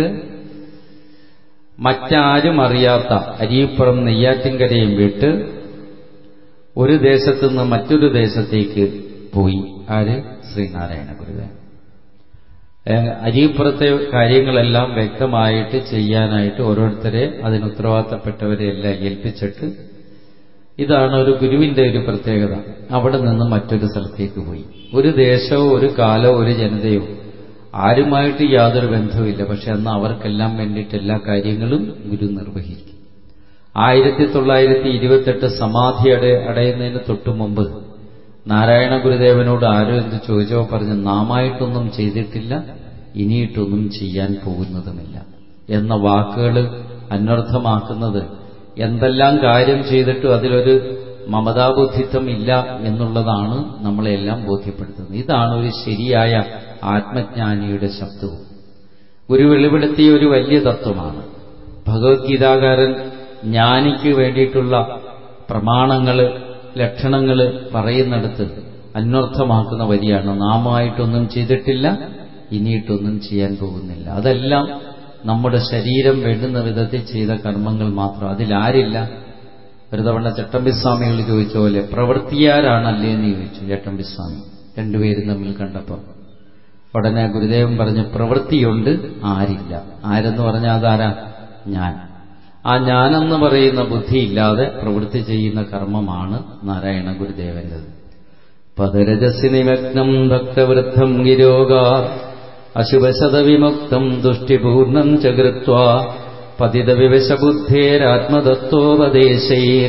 മറ്റാരും അറിയാത്ത അരീപ്പുറം നെയ്യാറ്റിൻകരയും വിട്ട് ഒരു ദേശത്തുനിന്ന് മറ്റൊരു ദേശത്തേക്ക് പോയി. ആര്? ശ്രീനാരായണ ഗുരുദേവൻ. അരീപ്പുറത്തെ കാര്യങ്ങളെല്ലാം വ്യക്തമായിട്ട് ചെയ്യാനായിട്ട് ഓരോരുത്തരെ അതിന് ഉത്തരവാദിത്തപ്പെട്ടവരെ എല്ലാം ഏൽപ്പിച്ചിട്ട് ഇതാണ് ഒരു ഗുരുവിന്റെ ഒരു പ്രത്യേകത. അവിടെ നിന്ന് മറ്റൊരു സ്ഥലത്തേക്ക് പോയി. ഒരു ദേശമോ ഒരു കാലമോ ഒരു ജനതയോ ആരുമായിട്ട് യാതൊരു ബന്ധവുമില്ല. പക്ഷെ അന്ന് അവർക്കെല്ലാം വേണ്ടിയിട്ട് എല്ലാ കാര്യങ്ങളും ഗുരു നിർവഹിക്കും. ആയിരത്തി തൊള്ളായിരത്തി ഇരുപത്തെട്ട് സമാധി അട അടയുന്നതിന് തൊട്ടു മുമ്പ് നാരായണ ഗുരുദേവനോട് ആരോ എന്ത് ചോദിച്ചോ പറഞ്ഞ് നാമായിട്ടൊന്നും ചെയ്തിട്ടില്ല, ഇനിയിട്ടൊന്നും ചെയ്യാൻ പോകുന്നതുമില്ല എന്ന വാക്കുകൾ അന്വർത്ഥമാക്കുന്നത് എന്തെല്ലാം കാര്യം ചെയ്തിട്ടും അതിലൊരു മമതാബുദ്ധിത്വം ഇല്ല എന്നുള്ളതാണ് നമ്മളെല്ലാം ബോധ്യപ്പെടുത്തുന്നത്. ഇതാണ് ഒരു ശരിയായ ആത്മജ്ഞാനിയുടെ ശബ്ദവും. ഗുരു വെളിപ്പെടുത്തിയ ഒരു വലിയ തത്വമാണ്. ഭഗവത്ഗീതാകാരൻ ജ്ഞാനിക്ക് വേണ്ടിയിട്ടുള്ള പ്രമാണങ്ങള് ലക്ഷണങ്ങള് പറയുന്നിടത്ത് അന്വർത്ഥമാക്കുന്ന വരിയാണ് നാമായിട്ടൊന്നും ചെയ്തിട്ടില്ല, ഇനിയിട്ടൊന്നും ചെയ്യാൻ പോകുന്നില്ല. അതെല്ലാം നമ്മുടെ ശരീരം വേണ്ടുന്ന വിധത്തിൽ ചെയ്ത കർമ്മങ്ങൾ മാത്രം. അതിലാരില്ല. ഒരു തവണ ചട്ടമ്പിസ്വാമികൾ ചോദിച്ച പോലെ പ്രവൃത്തിയാരാണല്ലേ എന്ന് ചോദിച്ചു ചട്ടമ്പിസ്വാമി. രണ്ടുപേരും തമ്മിൽ കണ്ടപ്പോൾ ഉടനെ ഗുരുദേവൻ പറഞ്ഞു പ്രവൃത്തിയുണ്ട്, ആരില്ല. ആരെന്ന് പറഞ്ഞാൽ അതാരാ? ഞാൻ. ആ ഞാനെന്ന് പറയുന്ന ബുദ്ധിയില്ലാതെ പ്രവൃത്തി ചെയ്യുന്ന കർമ്മമാണ് നാരായണ ഗുരുദേവൻ്റെത്. പദരജസി നിമഗ്നം ഭക്തവൃദ്ധം ഗിരോഗാ അശുഭശതവിമുക്തം ദുഷ്ടിപൂർണം ചകൃത്വാ പതിതവിവശബുദ്ധേരാത്മതത്വോപദേശൈർ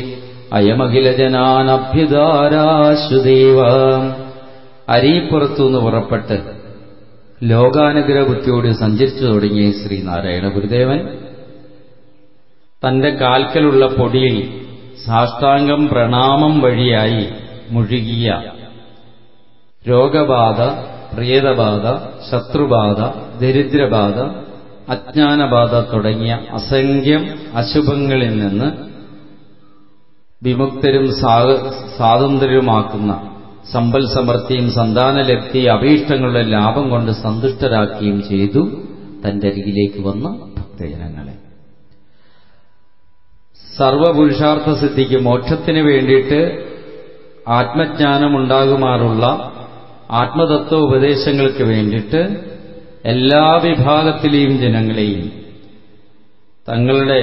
അയമഖിലജനാനഭ്യുദാരാശുദേവ. അരീപ്പുറത്തുനിന്ന് പുറപ്പെട്ട് ലോകാനുഗ്രഹ ബുദ്ധിയോട് സഞ്ചരിച്ചു തുടങ്ങിയ ശ്രീനാരായണ ഗുരുദേവൻ തന്റെ കാൽക്കലുള്ള പൊടിയിൽ സാഷ്ടാംഗം പ്രണാമം വഴിയായി മുഴുകിയ രോഗബാധ, പ്രേതബാധ, ശത്രുബാധ, ദരിദ്രബാധ, അജ്ഞാനബാധ തുടങ്ങിയ അസംഖ്യം അശുഭങ്ങളിൽ നിന്ന് വിമുക്തരും സ്വാതന്ത്ര്യമാക്കുന്ന സമ്പൽ സമൃദ്ധിയും സന്താനലബ്ധി അഭീഷ്ടങ്ങളുടെ ലാഭം കൊണ്ട് സന്തുഷ്ടരാക്കുകയും ചെയ്തു തന്റെ അരികിലേക്ക് വന്ന ഭക്തജനങ്ങളെ. സർവപുരുഷാർത്ഥ സിദ്ധിക്ക് മോക്ഷത്തിന് വേണ്ടിയിട്ട് ആത്മജ്ഞാനമുണ്ടാകുമാറുള്ള ആത്മതത്വ ഉപദേശങ്ങൾക്ക് വേണ്ടിയിട്ട് എല്ലാ വിഭാഗത്തിലെയും ജനങ്ങളെയും തങ്ങളുടെ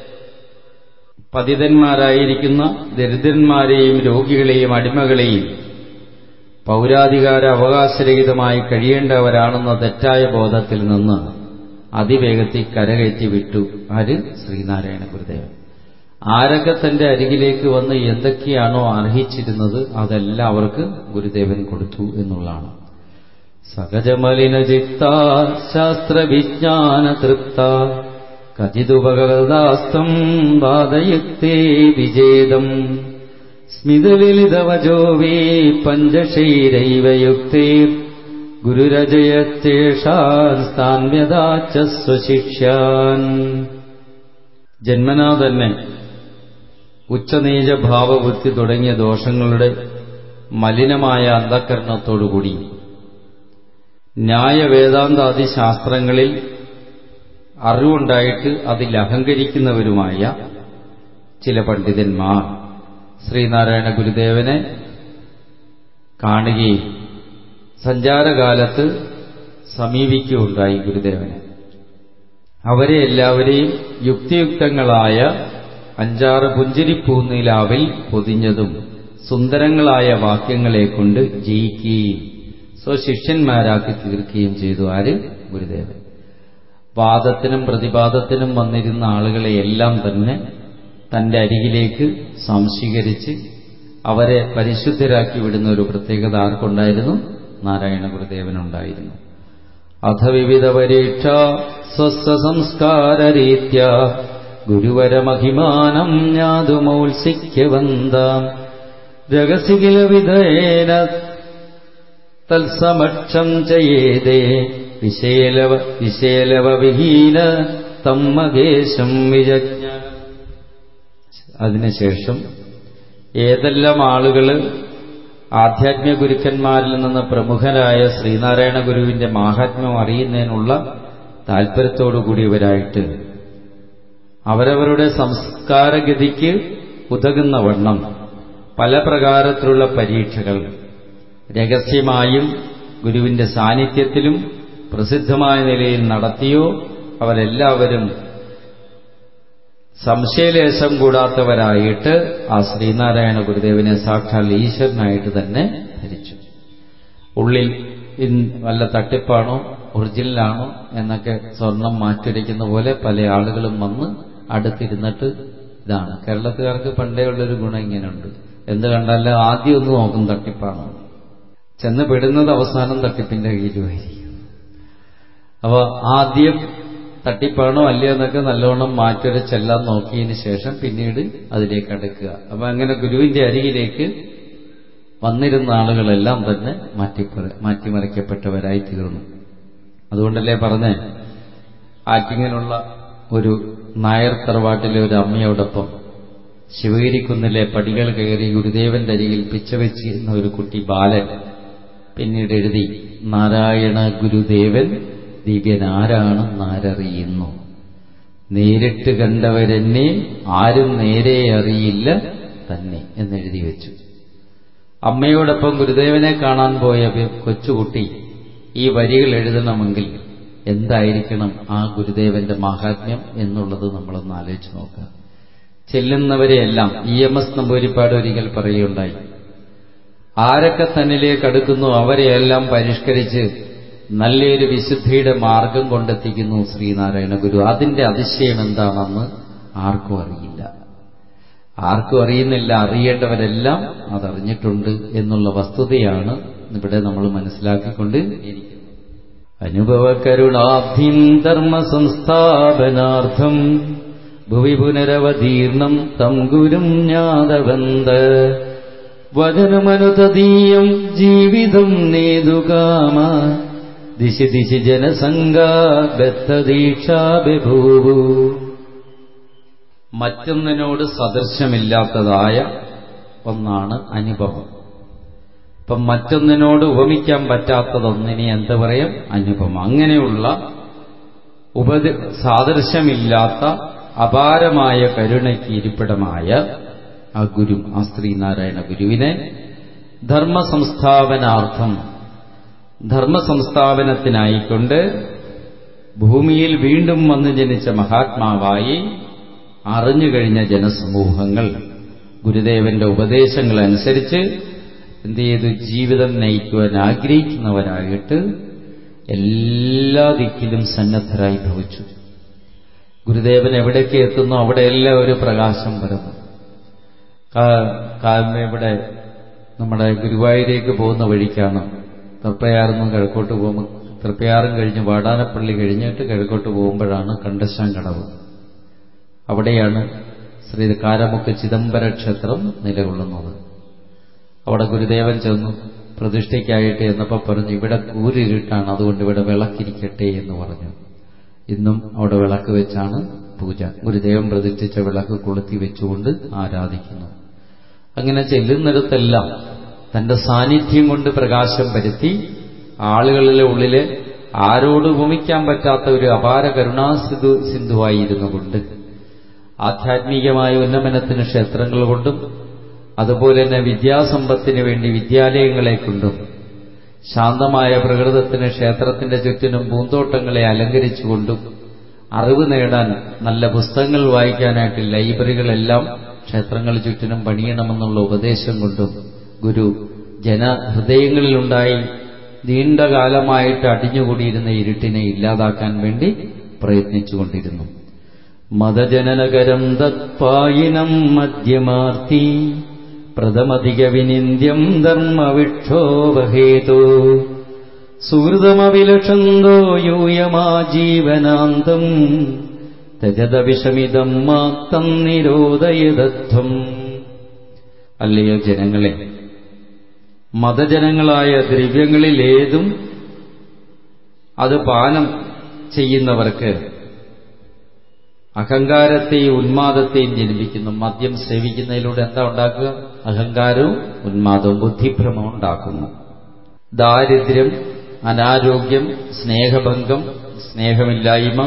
പതിതന്മാരായിരിക്കുന്ന ദരിദ്രന്മാരെയും രോഗികളെയും അടിമകളെയും പൗരാധികാര അവകാശരഹിതമായി കഴിയേണ്ടവരാണെന്ന തെറ്റായ ബോധത്തിൽ നിന്ന് അതിവേഗത്തിൽ കരകയറ്റി വിട്ടു ആര്? ശ്രീനാരായണ ഗുരുദേവൻ. ആരൊക്കെ തന്റെ അരികിലേക്ക് വന്ന് എന്തൊക്കെയാണോ അർഹിച്ചിരുന്നത് അതെല്ലാം അവർക്ക് ഗുരുദേവൻ കൊടുത്തു എന്നുള്ളതാണ്. സഹജമലിനചിത്ത ശാസ്ത്രവിജ്ഞാന തൃപ്ത കചിതുപകൃതാസ്തം ബാധയുക്തേ വിജേദം സ്മിതലളിതവജോ വേ പഞ്ചശൈരൈവ യുക്തേ ഗുരുരജയത്തേഷാൻ സ്ഥാന്യദാച്ച സ്വശിഷ്യാൻ. ജന്മനാ തന്നെ ഉച്ചനീച ഭാവവൃത്തി തുടങ്ങിയ ദോഷങ്ങളുടെ മലിനമായ അന്ധകരണത്തോടുകൂടി ന്യായവേദാന്താദി ശാസ്ത്രങ്ങളിൽ അറിവുണ്ടായിട്ട് അതിൽ അഹങ്കരിക്കുന്നവരുമായ ചില പണ്ഡിതന്മാർ ശ്രീനാരായണ ഗുരുദേവനെ കാണുകയും സഞ്ചാരകാലത്ത് സമീപിക്കുകയുണ്ടായി ഗുരുദേവനെ. അവരെ എല്ലാവരെയും യുക്തിയുക്തങ്ങളായ അഞ്ചാറ് പുഞ്ചിരിപ്പൂനിലാവിൽ പൊതിഞ്ഞതും സുന്ദരങ്ങളായ വാക്യങ്ങളെക്കൊണ്ട് ജയിക്കുകയും സ്വശിഷ്യന്മാരാക്കി തീർക്കുകയും ചെയ്തു ആര്? ഗുരുദേവൻ. വാദത്തിനും പ്രതിവാദത്തിനും വന്നിരുന്ന ആളുകളെയെല്ലാം തന്നെ തന്റെ അരികിലേക്ക് സംശീകരിച്ച് അവരെ പരിശുദ്ധരാക്കി വിടുന്ന ഒരു പ്രത്യേകത ആർക്കുണ്ടായിരുന്നു? നാരായണ ഗുരുദേവനുണ്ടായിരുന്നു. അഥ വിവിധ പരീക്ഷ സ്വസ്വസംസ്കാരരീത്യ ഗുരുവരമഹിമാനം ജ്ഞാതുമൗത്സിക്യവന്താം രഹസ്യകില വിധേന തത്സമക്ഷം ചയേതേ വിശേലവ വിശേലവ വിഹീന തമ്മകേശം വിജജ്ഞ. അതിനുശേഷം ഏതെല്ലാം ആളുകൾ ആധ്യാത്മിക ഗുരുക്കന്മാരിൽ നിന്ന് പ്രമുഖരായ ശ്രീനാരായണ ഗുരുവിന്റെ മാഹാത്മ്യം അറിയുന്നതിനുള്ള താൽപര്യത്തോടുകൂടിയവരായിട്ട് അവരവരുടെ സംസ്കാരഗതിക്ക് ഉതകുന്ന വണ്ണം പല പ്രകാരത്തിലുള്ള പരീക്ഷകൾ രഹസ്യമായും ഗുരുവിന്റെ സാന്നിധ്യത്തിലും പ്രസിദ്ധമായ നിലയിൽ നടത്തിയോ അവരെല്ലാവരും സംശയലേശം കൂടാത്തവരായിട്ട് ആ ശ്രീനാരായണ ഗുരുദേവനെ സാക്ഷാൽ ഈശ്വരനായിട്ട് തന്നെ ധരിച്ചു. ഉള്ളിൽ വല്ല തട്ടിപ്പാണോ ഒറിജിനലാണോ എന്നൊക്കെ സ്വർണം മാറ്റുരയ്ക്കുന്ന പോലെ പല ആളുകളും വന്ന് അടുത്തിരുന്നിട്ട് ഇതാണ് കേരളത്തുകാർക്ക് പണ്ടേ ഉള്ളൊരു ഗുണം ഇങ്ങനെയുണ്ട്. എന്ത് കണ്ടാലും ആദ്യം ഒന്ന് നോക്കും തട്ടിപ്പാണോ, ചെന്ന് പെടുന്നത് അവസാനം തട്ടിപ്പിന്റെ കീഴിലുമായിരിക്കും. അപ്പോൾ ആദ്യം തട്ടിപ്പാണോ അല്ലയോ എന്നൊക്കെ നല്ലോണം മാറ്റുരച്ചെല്ലാം നോക്കിയതിന് ശേഷം പിന്നീട് അതിലേക്ക് അടുക്കുക. അപ്പൊ അങ്ങനെ ഗുരുവിന്റെ അരികിലേക്ക് വന്നിരുന്ന ആളുകളെല്ലാം തന്നെ മാറ്റി മാറ്റിമറിക്കപ്പെട്ടവരായി തീർന്നു. അതുകൊണ്ടല്ലേ പറഞ്ഞേ, ആറ്റിങ്ങലുള്ള ഒരു നായർ തറവാട്ടിലെ ഒരു അമ്മയോടൊപ്പം ശിവഗിരിക്കുന്നിലെ പടികൾ കയറി ഗുരുദേവന്റെ അരികിൽ പിച്ചവെച്ചിരുന്ന ഒരു കുട്ടി ബാലൻ പിന്നീട് എഴുതി, നാരായണ ഗുരുദേവൻ ദിവ്യനാരാണെന്നാരറിയുന്നു, നേരിട്ട് കണ്ടവരെന്നെ ആരും നേരെ അറിയില്ല തന്നെ എന്നെഴുതി വെച്ചു. അമ്മയോടൊപ്പം ഗുരുദേവനെ കാണാൻ പോയ കൊച്ചുകുട്ടി ഈ വരികൾ എഴുതണമെങ്കിൽ എന്തായിരിക്കണം ആ ഗുരുദേവന്റെ മാഹാത്മ്യം എന്നുള്ളത് നമ്മളൊന്ന് ആലോചിച്ച് നോക്കുക. ചെല്ലുന്നവരെയെല്ലാം ഇ എം എസ് നമ്പൂരിപ്പാട് ഒരിക്കൽ പറയുകയുണ്ടായി, ആരൊക്കെ തന്നിലേക്ക് അടുക്കുന്നു അവരെയെല്ലാം പരിഷ്കരിച്ച് നല്ലൊരു വിശുദ്ധിയുടെ മാർഗം കൊണ്ടെത്തിക്കുന്നു ശ്രീനാരായണ ഗുരു. അതിന്റെ അതിശയം എന്താണെന്ന് ആർക്കും അറിയില്ല. ആർക്കും അറിയുന്നില്ല. അറിയേണ്ടവരെല്ലാം അതറിഞ്ഞിട്ടുണ്ട് എന്നുള്ള വസ്തുതയാണ് ഇവിടെ നമ്മൾ മനസ്സിലാക്കിക്കൊണ്ട് ഇരിക്കുന്നത്. അനുഭവകരുണാബ്ധിം ധർമ്മ സംസ്ഥാപനാർത്ഥം ഭുവി പുനരവതീർണം തം ഗുരും ജ്ഞാതവന്ത വചനമനുതദീയം ജീവിതം നേതുകാമ ദിശി ദിശി ജനസംഗാ ബദ്ധദീക്ഷാ ബഭൂവു. മറ്റൊന്നിനോട് സദൃശമില്ലാത്തതായ ഒന്നാണ് അനുഭവം. ഇപ്പം മറ്റൊന്നിനോട് ഉപമിക്കാൻ പറ്റാത്തതൊന്നിനെ എന്താ പറയും? അനുഭവം. അങ്ങനെയുള്ള ഉപദ സാദൃശ്യമില്ലാത്ത അപാരമായ കരുണയ്ക്ക് ഇരിപ്പിടമായ ആ ഗുരു, ആ ശ്രീനാരായണ ഗുരുവിനെ ധർമ്മസംസ്ഥാപനാർത്ഥം, ധർമ്മസംസ്ഥാപനത്തിനായിക്കൊണ്ട് ഭൂമിയിൽ വീണ്ടും വന്നു ജനിച്ച മഹാത്മാവായി അറിഞ്ഞുകഴിഞ്ഞ ജനസമൂഹങ്ങൾ ഗുരുദേവന്റെ ഉപദേശങ്ങളനുസരിച്ച് എന്ത് ചെയ്തു? ജീവിതം നയിക്കുവാൻ ആഗ്രഹിക്കുന്നവരായിട്ട് എല്ലാ ദിക്കിലും സന്നദ്ധരായി ഭവിച്ചു. ഗുരുദേവൻ എവിടേക്ക് എത്തുന്നു അവിടെയെല്ലാം ഒരു പ്രകാശം വരുന്നു. ഇവിടെ നമ്മുടെ ഗുരുവായൂരേക്ക് പോകുന്ന വഴിക്കാണ് തൃപ്പയാറിന്ന് കിഴക്കോട്ട് പോകുമ്പോൾ, തൃപ്പയാറും കഴിഞ്ഞ് വാടാനപ്പള്ളി കഴിഞ്ഞിട്ട് കിഴക്കോട്ട് പോകുമ്പോഴാണ് കണ്ടശാൻ കടവ്. അവിടെയാണ് ശ്രീ കാരമുക്ക് ചിദംബര ക്ഷേത്രം നിലകൊള്ളുന്നത്. അവിടെ ഗുരുദേവൻ ചെന്നു പ്രതിഷ്ഠയ്ക്കായിട്ട് എന്നപ്പോൾ പറഞ്ഞു, ഇവിടെ കൂരിരുട്ടാണ്, അതുകൊണ്ട് ഇവിടെ വിളക്കിരിക്കട്ടെ എന്ന് പറഞ്ഞു. ഇന്നും അവിടെ വിളക്ക് വെച്ചാണ് പൂജ. ഗുരുദേവൻ പ്രതിഷ്ഠിച്ച വിളക്ക് കൊളുത്തി വെച്ചുകൊണ്ട് ആരാധിക്കുന്നു. അങ്ങനെ ചെല്ലുന്നിടത്തെല്ലാം തന്റെ സാന്നിധ്യം കൊണ്ട് പ്രകാശം പരത്തി ആളുകളിലെ ഉള്ളിലെ ആരോട് ഉപമിക്കാൻ പറ്റാത്ത ഒരു അപാര കരുണാസിന്ധു സിന്ധുവായിരുന്നു കൊണ്ട് ആധ്യാത്മികമായ ഉന്നമനത്തിന് ക്ഷേത്രങ്ങൾ കൊണ്ടും അതുപോലെ തന്നെ വിദ്യാസമ്പത്തിന് വേണ്ടി വിദ്യാലയങ്ങളെ കൊണ്ടും ശാന്തമായ പ്രകൃതത്തിന് ക്ഷേത്രത്തിന്റെ ചുറ്റിനും പൂന്തോട്ടങ്ങളെ അലങ്കരിച്ചുകൊണ്ടും അറിവ് നേടാൻ നല്ല പുസ്തകങ്ങൾ വായിക്കാനായിട്ട് ലൈബ്രറികളെല്ലാം ക്ഷേത്രങ്ങൾ ചുറ്റിനും പണിയണമെന്നുള്ള ഉപദേശം കൊണ്ടും ഗുരു ജനഹൃദയങ്ങളിലുണ്ടായി നീണ്ടകാലമായിട്ട് അടിഞ്ഞുകൂടിയിരുന്ന ഇരുട്ടിനെ ഇല്ലാതാക്കാൻ വേണ്ടി പ്രയത്നിച്ചുകൊണ്ടിരുന്നു. മതജനനകരം തത്പായിനം മധ്യമാർത്തി പ്രഥമധിക വിനിന്ദ്യം ധർമ്മവിക്ഷോഭഹേതു സുഹൃതമവിലക്ഷന്തോ യൂയമാജീവനാന്തം തജത വിഷമിതം മാക്തം നിരോധയതത്വം. അല്ലയോ ജനങ്ങളെ, മതജനങ്ങളായ ദ്രവ്യങ്ങളിലേതും അത് പാനം ചെയ്യുന്നവർക്ക് അഹങ്കാരത്തെയും ഉന്മാദത്തെയും ജനിപ്പിക്കുന്നു. മദ്യം സേവിക്കുന്നതിലൂടെ എന്താ ഉണ്ടാക്കുക? അഹങ്കാരവും ഉന്മാദവും ബുദ്ധിഭ്രമവും ഉണ്ടാക്കുന്നു. ദാരിദ്ര്യം, അനാരോഗ്യം, സ്നേഹഭംഗം, സ്നേഹമില്ലായ്മ,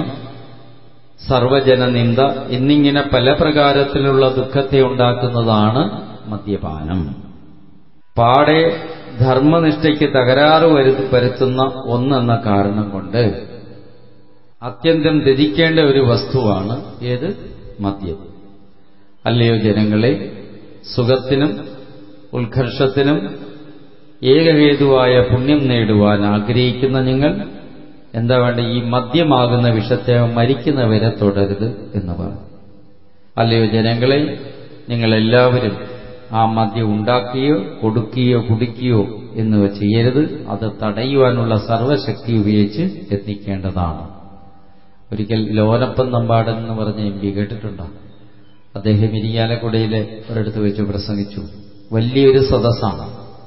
സർവജനനിന്ദ എന്നിങ്ങനെ പല പ്രകാരത്തിലുള്ള ദുഃഖത്തെ ഉണ്ടാക്കുന്നതാണ് മദ്യപാനം. പാടെ ധർമ്മനിഷ്ഠയ്ക്ക് തകരാറ് വരുത്തുന്ന ഒന്നെന്ന കാരണം കൊണ്ട് അത്യന്തം ത്യജിക്കേണ്ട ഒരു വസ്തുവാണ് ഏത്? മദ്യം. അല്ലയോ ജനങ്ങളെ, സുഖത്തിനും ഉത്കർഷത്തിനും ഏകഹേതുവായ പുണ്യം നേടുവാൻ ആഗ്രഹിക്കുന്ന നിങ്ങൾ എന്താ വേണ്ട? ഈ മദ്യമാകുന്ന വിഷത്തെ മരിക്കുന്നവരെ തുടരുത് എന്ന് പറഞ്ഞു. അല്ലയോ ജനങ്ങളെ, നിങ്ങളെല്ലാവരും ആ മദ്യം ഉണ്ടാക്കുകയോ കൊടുക്കുകയോ കുടിക്കുകയോ എന്നിവ ചെയ്യരുത്. അത് തടയുവാനുള്ള സർവശക്തി ഉപയോഗിച്ച് എത്തിക്കേണ്ടതാണ്. ഒരിക്കൽ ലോനപ്പൻ നമ്പാടൻ എന്ന് പറഞ്ഞ എം പി കേട്ടിട്ടുണ്ടോ? അദ്ദേഹം ഇരിങ്ങാലക്കുടയിലെ ഒരിടത്ത് വെച്ച് പ്രസംഗിച്ചു. വലിയൊരു സദസ്സാണ്.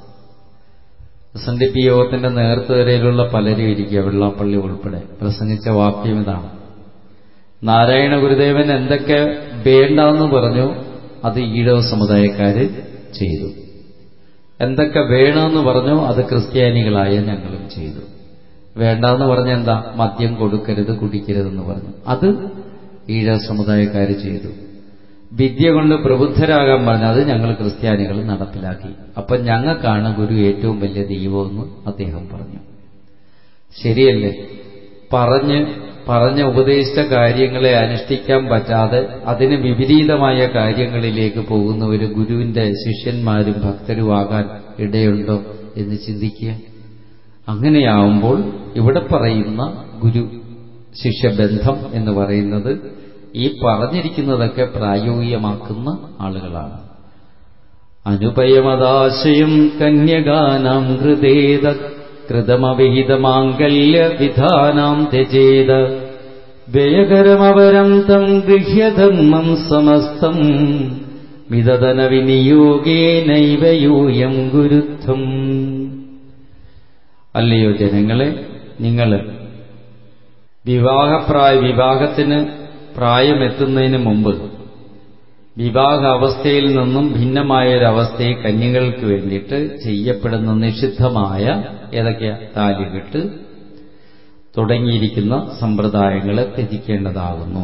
എസ് എൻ ഡി പി യോഗത്തിന്റെ നേതൃത്വത്തിലുള്ള പലരും ഇരിക്കുക, വെള്ളാപ്പള്ളി ഉൾപ്പെടെ. പ്രസംഗിച്ച വാക്യം ഇതാണ്: നാരായണ ഗുരുദേവൻ എന്തൊക്കെ വേണ്ടെന്ന് പറഞ്ഞു അത് ഈഴവ സമുദായക്കാര് ചെയ്തു. എന്തൊക്കെ വേണമെന്ന് പറഞ്ഞു അത് ക്രിസ്ത്യാനികളായ ഞങ്ങളും ചെയ്തു. വേണ്ടെന്ന് പറഞ്ഞ എന്താ? മദ്യം കൊടുക്കരുത്, കുടിക്കരുതെന്ന് പറഞ്ഞു. അത് ഈഴവ സമുദായക്കാര് ചെയ്തു. വിദ്യ കൊണ്ട് പ്രബുദ്ധരാകാൻ പറഞ്ഞ അത് ഞങ്ങൾ ക്രിസ്ത്യാനികൾ നടപ്പിലാക്കി. അപ്പം ഞങ്ങൾക്കാണ് ഗുരു ഏറ്റവും വലിയ ദൈവമെന്ന് അദ്ദേഹം പറഞ്ഞു. ശരിയല്ലേ? പറഞ്ഞ് പറഞ്ഞ ഉപദേശിച്ച കാര്യങ്ങളെ അനുഷ്ഠിക്കാൻ പറ്റാതെ അതിന് വിപരീതമായ കാര്യങ്ങളിലേക്ക് പോകുന്ന ഒരു ഗുരുവിന്റെ ശിഷ്യന്മാരും ഭക്തരുമാകാൻ ഇടയുണ്ടോ എന്ന് ചിന്തിക്കുക. അങ്ങനെയാവുമ്പോൾ ഇവിടെ പറയുന്ന ഗുരു ശിഷ്യബന്ധം എന്ന് പറയുന്നത് ഈ പറഞ്ഞിരിക്കുന്നതൊക്കെ പ്രായോഗികമാക്കുന്ന ആളുകളാണ്. അനുപയമദാശയം കന്യകാനാം ഹൃദേത കൃതമവിഹിതമാംഗല്യ വിധാനാം ത്യജേത വ്യയകരമവരം തം ഗൃഹ്യധർമ്മം സമസ്തം മിതധന വിനിയോഗേനൈവ യൂയം ഗുരുത്വം. അല്ലയോ ജനങ്ങളെ, നിങ്ങൾ വിവാഹപ്രായ വിവാഹത്തിന് പ്രായമെത്തുന്നതിന് മുമ്പ് വിവാഹ അവസ്ഥയിൽ നിന്നും ഭിന്നമായൊരവസ്ഥയെ കന്യകൾക്ക് വേണ്ടിയിട്ട് ചെയ്യപ്പെടുന്ന നിഷിദ്ധമായ ഏതൊക്കെയാ താലികെട്ട് തുടങ്ങിയിരിക്കുന്ന സമ്പ്രദായങ്ങളെ ത്യജിക്കേണ്ടതാകുന്നു.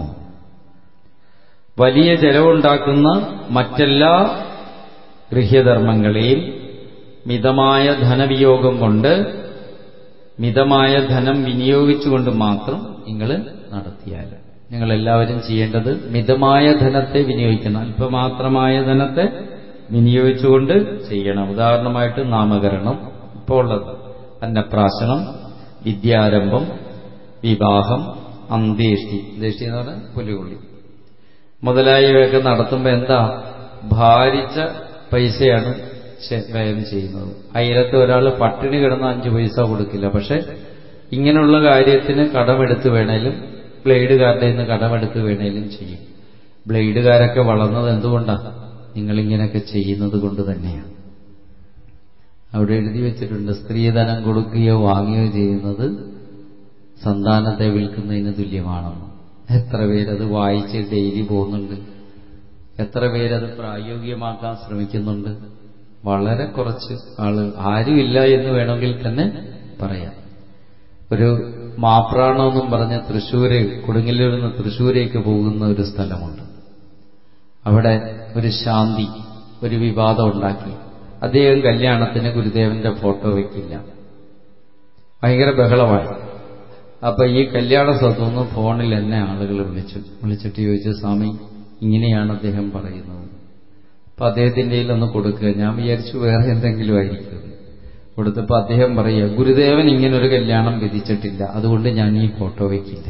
വലിയ ചെലവുണ്ടാക്കുന്ന മറ്റെല്ലാ ഗൃഹ്യധർമ്മങ്ങളെയും മിതമായ ധനവിയോഗം കൊണ്ട്, മിതമായ ധനം വിനിയോഗിച്ചുകൊണ്ട് മാത്രം നിങ്ങൾ നടത്തിയാൽ, നിങ്ങളെല്ലാവരും ചെയ്യേണ്ടത് മിതമായ ധനത്തെ വിനിയോഗിക്കണം. അല്പമാത്രമായ ധനത്തെ വിനിയോഗിച്ചുകൊണ്ട് ചെയ്യണം. ഉദാഹരണമായിട്ട് നാമകരണം, ഇപ്പോൾ ഉള്ളത് അന്നപ്രാശനം, വിദ്യാരംഭം, വിവാഹം, അന്ത്യേഷ്ടി, അന്ത്യേഷ്ടി എന്ന് പറഞ്ഞാൽ പുലികൊള്ളി മുതലായവയൊക്കെ നടത്തുമ്പോൾ എന്താ, ഭാരിച്ച പൈസയാണ് വ്യയം ചെയ്യുന്നത്. അയലത്ത് ഒരാൾ പട്ടിണി കിടന്ന് അഞ്ചു പൈസ കൊടുക്കില്ല. പക്ഷെ ഇങ്ങനെയുള്ള കാര്യത്തിന് കടമെടുത്ത് വേണേലും, ബ്ലേഡുകാരുടെ നിന്ന് കടമെടുത്ത് വേണേലും ചെയ്യും. ബ്ലേഡുകാരൊക്കെ വളർന്നത് എന്തുകൊണ്ടാണ്? നിങ്ങളിങ്ങനെയൊക്കെ ചെയ്യുന്നത് കൊണ്ട് തന്നെയാണ്. അവിടെ എഴുതി വെച്ചിട്ടുണ്ട്, സ്ത്രീധനം കൊടുക്കുകയോ വാങ്ങുകയോ ചെയ്യുന്നത് സന്താനത്തെ വിൽക്കുന്നതിന് തുല്യമാണെന്ന്. എത്ര പേരത് വായിച്ച് ഡെയിലി പോകുന്നുണ്ട്? എത്ര പേരത് പ്രായോഗികമാക്കാൻ ശ്രമിക്കുന്നുണ്ട്? വളരെ കുറച്ച് ആള്, ആരുമില്ല എന്ന് വേണമെങ്കിൽ തന്നെ പറയാം. ഒരു മാപ്രാണമെന്നും പറഞ്ഞ് തൃശ്ശൂര്, കൊടുങ്ങല്ലൂരിൽ നിന്ന് തൃശ്ശൂരേക്ക് പോകുന്ന ഒരു സ്ഥലമുണ്ട്. അവിടെ ഒരു ശാന്തി, ഒരു വിവാദം ഉണ്ടാക്കി. അദ്ദേഹം കല്യാണത്തിന് ഗുരുദേവന്റെ ഫോട്ടോ വയ്ക്കില്ല. ഭയങ്കര ബഹളമായി. അപ്പൊ ഈ കല്യാണ സ്ഥലത്തുനിന്ന് ഫോണിൽ എന്നെ ആളുകൾ വിളിച്ചു വിളിച്ചിട്ട് ചോദിച്ചു, സ്വാമി ഇങ്ങനെയാണ് അദ്ദേഹം പറയുന്നത്. അപ്പൊ അദ്ദേഹത്തിന്റെ കയ്യിലൊന്ന് കൊടുക്കുക. ഞാൻ വിചാരിച്ചു വേറെ എന്തെങ്കിലും ആയിരിക്കും. കൊടുത്തപ്പോ അദ്ദേഹം പറയുക, ഗുരുദേവൻ ഇങ്ങനൊരു കല്യാണം വിധിച്ചിട്ടില്ല, അതുകൊണ്ട് ഞാൻ ഈ ഫോട്ടോ വയ്ക്കില്ല.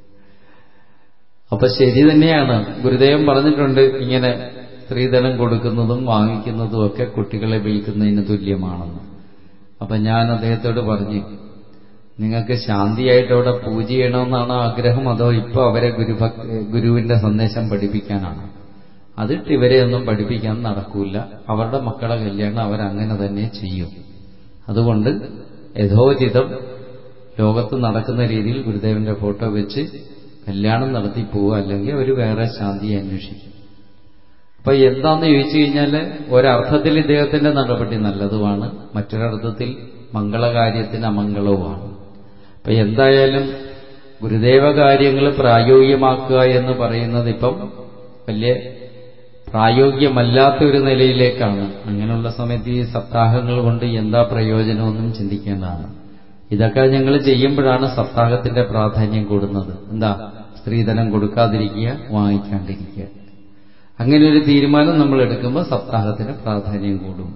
അപ്പൊ ശരി തന്നെയാണ്, ഗുരുദേവൻ പറഞ്ഞിട്ടുണ്ട് ഇങ്ങനെ സ്ത്രീധനം കൊടുക്കുന്നതും വാങ്ങിക്കുന്നതും ഒക്കെ കുട്ടികളെ വിൽക്കുന്നതിന് തുല്യമാണെന്ന്. അപ്പൊ ഞാൻ അദ്ദേഹത്തോട് പറഞ്ഞു, നിങ്ങൾക്ക് ശാന്തിയായിട്ട് അവിടെ പൂജ ചെയ്യണമെന്നാണ് ആഗ്രഹം, അതോ ഇപ്പൊ അവരെ ഗുരുഭക് ഗുരുവിന്റെ സന്ദേശം പഠിപ്പിക്കാനാണ്? അതിട്ട് ഇവരെ ഒന്നും പഠിപ്പിക്കാൻ നടക്കൂല. അവരുടെ മക്കളെ കല്യാണം അവരങ്ങനെ തന്നെ ചെയ്യും. അതുകൊണ്ട് യഥോചിതം ലോകത്ത് നടക്കുന്ന രീതിയിൽ ഗുരുദേവന്റെ ഫോട്ടോ വെച്ച് കല്യാണം നടത്തി പോവുക, അല്ലെങ്കിൽ അവർ വേറെ ശാന്തിയെ അന്വേഷിക്കും. അപ്പൊ എന്താന്ന് ചോദിച്ചു കഴിഞ്ഞാല്, ഒരർത്ഥത്തിൽ ഇദ്ദേഹത്തിന്റെ നടപടി നല്ലതുമാണ്, മറ്റൊരർത്ഥത്തിൽ മംഗളകാര്യത്തിന് അമംഗളവുമാണ്. അപ്പൊ എന്തായാലും ഗുരുദേവ കാര്യങ്ങൾ പ്രായോഗികമാക്കുക എന്ന് പറയുന്നത് ഇപ്പം വലിയ പ്രായോഗികമല്ലാത്ത ഒരു നിലയിലേക്കാണ്. അങ്ങനെയുള്ള സമയത്ത് ഈ സപ്താഹങ്ങൾ കൊണ്ട് എന്താ പ്രയോജനമൊന്നും ചിന്തിക്കേണ്ടതാണ്. ഇതൊക്കെ ഞങ്ങൾ ചെയ്യുമ്പോഴാണ് സപ്താഹത്തിന്റെ പ്രാധാന്യം കൂടുന്നത്. എന്താ, സ്ത്രീധനം കൊടുക്കാതിരിക്കുക, വാങ്ങിക്കാണ്ടിരിക്കുക. അങ്ങനെ ഒരു തീരുമാനം നമ്മൾ എടുക്കുമ്പോൾ സപ്താഹത്തിന് പ്രാധാന്യം കൂടും.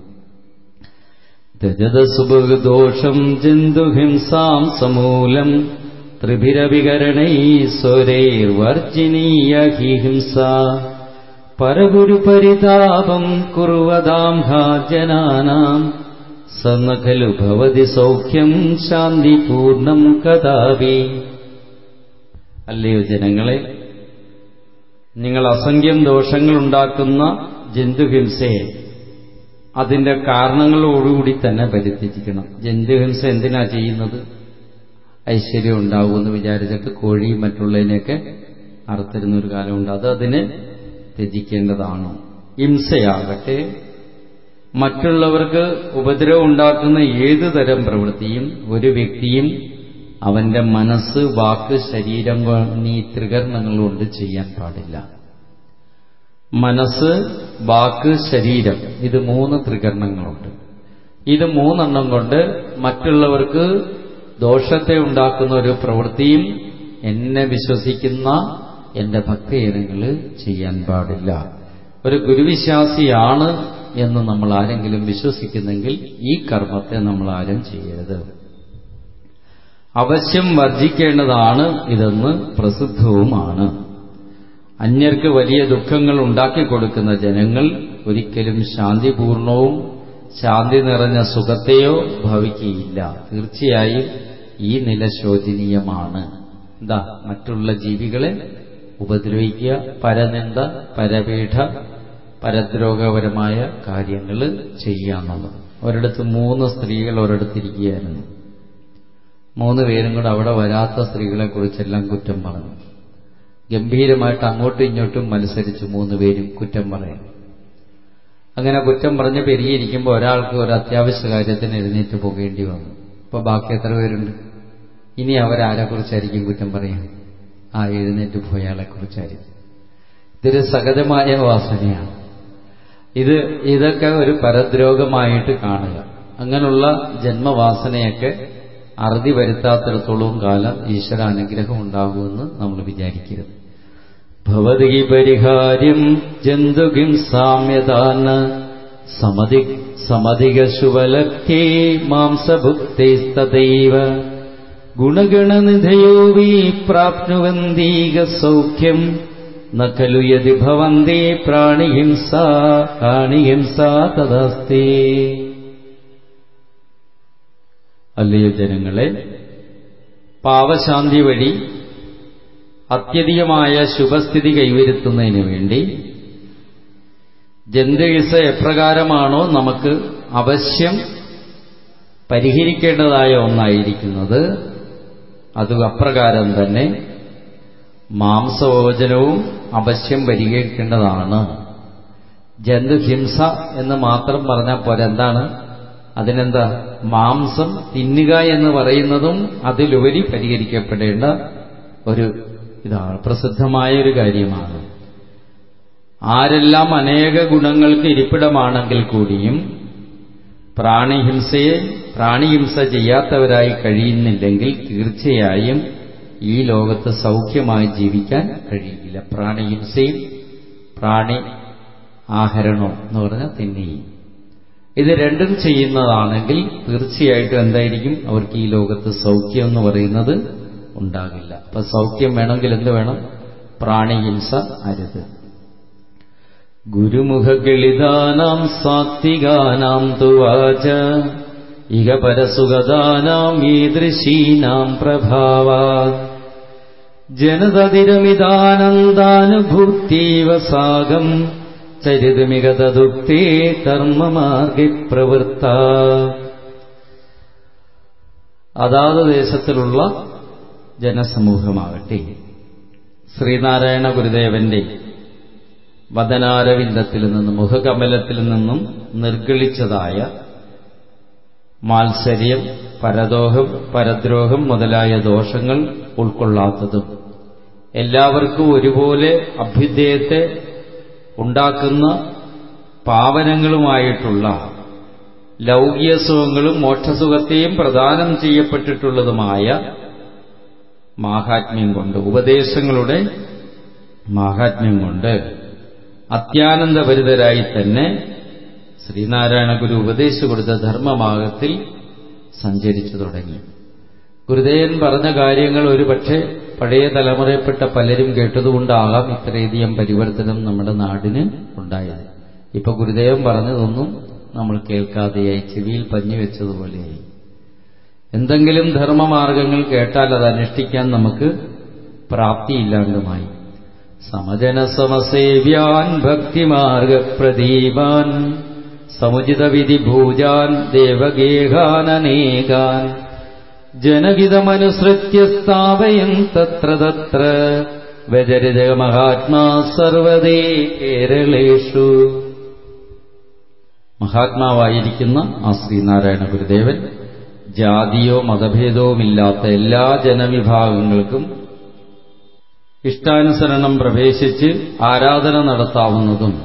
ദജദസുഭദോഷം ജന്തുഹിംസാം സമൂലം ത്രിഭിരവികരണൈശ്വരൈർവർജിനീയ ഹി ഹിംസ പരഗുരു പരിതാപം കുർവതാം ഹാ ജനാനാം സന്ന ഖലു ഭവതി സൗഖ്യം ശാന്തിപൂർണം കദാപി. അല്ലയോ ജനങ്ങളെ, നിങ്ങൾ അസംഖ്യം ദോഷങ്ങളുണ്ടാക്കുന്ന ജന്തുഹിംസയെ അതിന്റെ കാരണങ്ങളോടുകൂടി തന്നെ പരിത്യജിക്കണം. ജന്തുഹിംസ എന്തിനാ ചെയ്യുന്നത്? ഐശ്വര്യം ഉണ്ടാകുമെന്ന് വിചാരിച്ചിട്ട് കോഴിയും മറ്റുള്ളതിനെയൊക്കെ അറുത്തിരുന്നൊരു കാലമുണ്ട്. അത് അതിനെ ത്യജിക്കേണ്ടതാണ്. ഹിംസയാകട്ടെ മറ്റുള്ളവർക്ക് ഉപദ്രവം ഉണ്ടാക്കുന്ന ഏതു തരം പ്രവൃത്തിയും ഒരു വ്യക്തിയും അവന്റെ മനസ്സ്, വാക്ക്, ശരീരം എന്നീ ത്രികരണങ്ങൾ കൊണ്ട് ചെയ്യാൻ പാടില്ല. മനസ്സ്, വാക്ക്, ശരീരം, ഇത് മൂന്ന് ത്രികരണങ്ങളുണ്ട്. ഇത് മൂന്നെണ്ണം കൊണ്ട് മറ്റുള്ളവർക്ക് ദോഷത്തെ ഉണ്ടാക്കുന്ന ഒരു പ്രവൃത്തിയും എന്നെ വിശ്വസിക്കുന്ന എന്റെ ഭക്തജനങ്ങൾ ചെയ്യാൻ പാടില്ല. ഒരു ഗുരുവിശ്വാസിയാണ് എന്ന് നമ്മൾ ആരെങ്കിലും വിശ്വസിക്കുന്നെങ്കിൽ ഈ കർമ്മത്തെ നമ്മൾ ആരും ചെയ്യരുത്. അവശ്യം വർജിക്കേണ്ടതാണ് ഇതെന്ന് പ്രസിദ്ധവുമാണ്. അന്യർക്ക് വലിയ ദുഃഖങ്ങൾ ഉണ്ടാക്കിക്കൊടുക്കുന്ന ജനങ്ങൾ ഒരിക്കലും ശാന്തിപൂർണവും ശാന്തി നിറഞ്ഞ സുഖത്തെയോ ഭവിക്കുകയില്ല. തീർച്ചയായും ഈ നില ശോചനീയമാണ്. എന്താ? മറ്റുള്ള ജീവികളെ ഉപദ്രവിക്കുക, പരനിന്ദ, പരപീഠ, പരദ്രോഹപരമായ കാര്യങ്ങൾ ചെയ്യാന്നുള്ളത്. ഒരിടത്ത് മൂന്ന് സ്ത്രീകൾ ഒരിടത്തിരിക്കുകയായിരുന്നു. മൂന്ന് പേരും കൂടെ അവിടെ വരാത്ത സ്ത്രീകളെക്കുറിച്ചെല്ലാം കുറ്റം പറഞ്ഞു. ഗംഭീരമായിട്ട് അങ്ങോട്ടും ഇങ്ങോട്ടും മത്സരിച്ചു മൂന്ന് പേരും കുറ്റം പറയാൻ. അങ്ങനെ കുറ്റം പറഞ്ഞ് പെരുകിയിരിക്കുമ്പോൾ ഒരാൾക്ക് ഒരു അത്യാവശ്യ കാര്യത്തിന് എഴുന്നേറ്റ് പോകേണ്ടി വന്നു. അപ്പോൾ ബാക്കി എത്ര പേരുണ്ട്? ഇനി അവരാരെക്കുറിച്ചായിരിക്കും കുറ്റം പറയാൻ? ആ എഴുന്നേറ്റ് പോയയാളെക്കുറിച്ചായിരിക്കും. ഇതൊരു സഹജമായ വാസനയാണ്. ഇത് ഇതൊക്കെ ഒരു പരദ്രോഹമായിട്ട് കാണുക. അങ്ങനെയുള്ള ജന്മവാസനയൊക്കെ അറുതി വരുത്താത്തിടത്തോളം കാലം ഈശ്വര അനുഗ്രഹം ഉണ്ടാകുമെന്ന് നമ്മൾ വിചാരിക്കരുത്. ഭവതി പരിഹാര്യം ജന്തുകിം സാമ്യതാന സമധി സമധിക ശുവലക്കേ മാംസഭുക്തൈസ്തദൈവ ഗുണഗണനിധയോ വി പ്രാപ്നുവന്തീക സൗഖ്യം ന ഖലു യദി ഭവന്തി പ്രാണിഹിംസാ കാണിഹിംസാ തദാസ്തേ. അല്ലയോ ജനങ്ങളെ, പാവശാന്തി വഴി അത്യധികമായ ശുഭസ്ഥിതി കൈവരുത്തുന്നതിന് വേണ്ടി ജന്തുഹിംസ എപ്രകാരമാണോ നമുക്ക് അവശ്യം പരിഹരിക്കേണ്ടതായ ഒന്നായിരിക്കുന്നത്, അത് അപ്രകാരം തന്നെ മാംസഭോജനവും അവശ്യം പരിഹരിക്കേണ്ടതാണ്. ജന്തുഹിംസ എന്ന് മാത്രം പറഞ്ഞാൽ പോരാ. എന്താണ് അതിനെന്താ? മാംസം തിന്നുക എന്ന് പറയുന്നതും അതിലുപരി പരിഹരിക്കപ്പെടേണ്ട ഒരു ഇതാണ്, പ്രസിദ്ധമായൊരു കാര്യമാണ്. ആരെല്ലാം അനേക ഗുണങ്ങൾക്ക് ഇരിപ്പിടമാണെങ്കിൽ കൂടിയും പ്രാണിഹിംസയെ പ്രാണിഹിംസ ചെയ്യാത്തവരായി കഴിയുന്നില്ലെങ്കിൽ തീർച്ചയായും ഈ ലോകത്ത് സൗഖ്യമായി ജീവിക്കാൻ കഴിയില്ല. പ്രാണിഹിംസയും പ്രാണി ആഹരണവും എന്ന് പറഞ്ഞാൽ തിന്നുകയും ഇത് രണ്ടും ചെയ്യുന്നതാണെങ്കിൽ തീർച്ചയായിട്ടും എന്തായിരിക്കും? അവർക്ക് ഈ ലോകത്ത് സൗഖ്യം എന്ന് പറയുന്നത് ഉണ്ടാകില്ല. അപ്പൊ സൗഖ്യം വേണമെങ്കിൽ എന്ത് വേണം? പ്രാണിഹിംസ അരുത്. ഗുരുമുഖഗളിതാനാം സാത്വികാനാം തുവാച ഇഹ പരസുഗതാനാം ഈദൃശീനാം പ്രഭാവാത് ജനതതിരമിതാനന്ദാനുഭൂത്തീവ സാഗം ചരിതമികതദുക്തേ കർമ്മമാർഗി പ്രവൃത്ത. അതാത് ദേശത്തിലുള്ള ജനസമൂഹമാകട്ടെ ശ്രീനാരായണ ഗുരുദേവന്റെ വദനാരവിന്ദത്തിൽ നിന്നും മുഖകമലത്തിൽ നിന്നും നിർഗളിച്ചതായ മാത്സര്യം, പരദോഹം, പരദ്രോഹം മുതലായ ദോഷങ്ങൾ ഉൾക്കൊള്ളാത്തതും എല്ലാവർക്കും ഒരുപോലെ അഭ്യുദയത്തെ ഉണ്ടാക്കുന്ന പാവനങ്ങളുമായിട്ടുള്ള ലൗകിക സുഖങ്ങളും മോക്ഷസുഖത്തെയും പ്രദാനം ചെയ്യപ്പെട്ടിട്ടുള്ളതുമായ മാഹാത്മ്യം കൊണ്ട്, ഉപദേശങ്ങളുടെ മാഹാത്മ്യം കൊണ്ട് അത്യാനന്ദഭരിതരായി തന്നെ ശ്രീനാരായണ ഗുരു ഉപദേശിച്ചു കൊടുത്ത ധർമ്മമാർഗത്തിൽ സഞ്ചരിച്ചു തുടങ്ങി. ഗുരുദേവൻ പറഞ്ഞ കാര്യങ്ങൾ ഒരുപക്ഷെ പഴയ തലമുറയിൽപ്പെട്ട പലരും കേട്ടതുകൊണ്ടാകാം ഇത്രയധികം പരിവർത്തനം നമ്മുടെ നാടിന് ഉണ്ടായത്. ഇപ്പൊ ഗുരുദേവൻ പറഞ്ഞതൊന്നും നമ്മൾ കേൾക്കാതെയായി, ചെവിയിൽ പഞ്ഞു വെച്ചതുപോലെയായി. എന്തെങ്കിലും ധർമ്മമാർഗങ്ങൾ കേട്ടാൽ അത് അനുഷ്ഠിക്കാൻ നമുക്ക് പ്രാപ്തിയില്ലാണ്ടുമായി. സമജനസമസേവ്യാൻ ഭക്തിമാർഗപ്രദീപാൻ സമുചിതവിധിഭൂജാൻ ദേവഗേഹാനനേകാൻ ജനഹിതമനുസൃത്യ സ്ഥാപയൻ തത്ര തത്ര വ്യജരിത മഹാത്മാ സർവദേ കേരളേഷു. മഹാത്മാവായിരിക്കുന്ന ആ ശ്രീനാരായണ ഗുരുദേവൻ ജാതിയോ മതഭേദവുമില്ലാത്ത എല്ലാ ജനവിഭാഗങ്ങൾക്കും ഇഷ്ടാനുസരണം പ്രവേശിച്ച് ആരാധന നടത്താവുന്നതും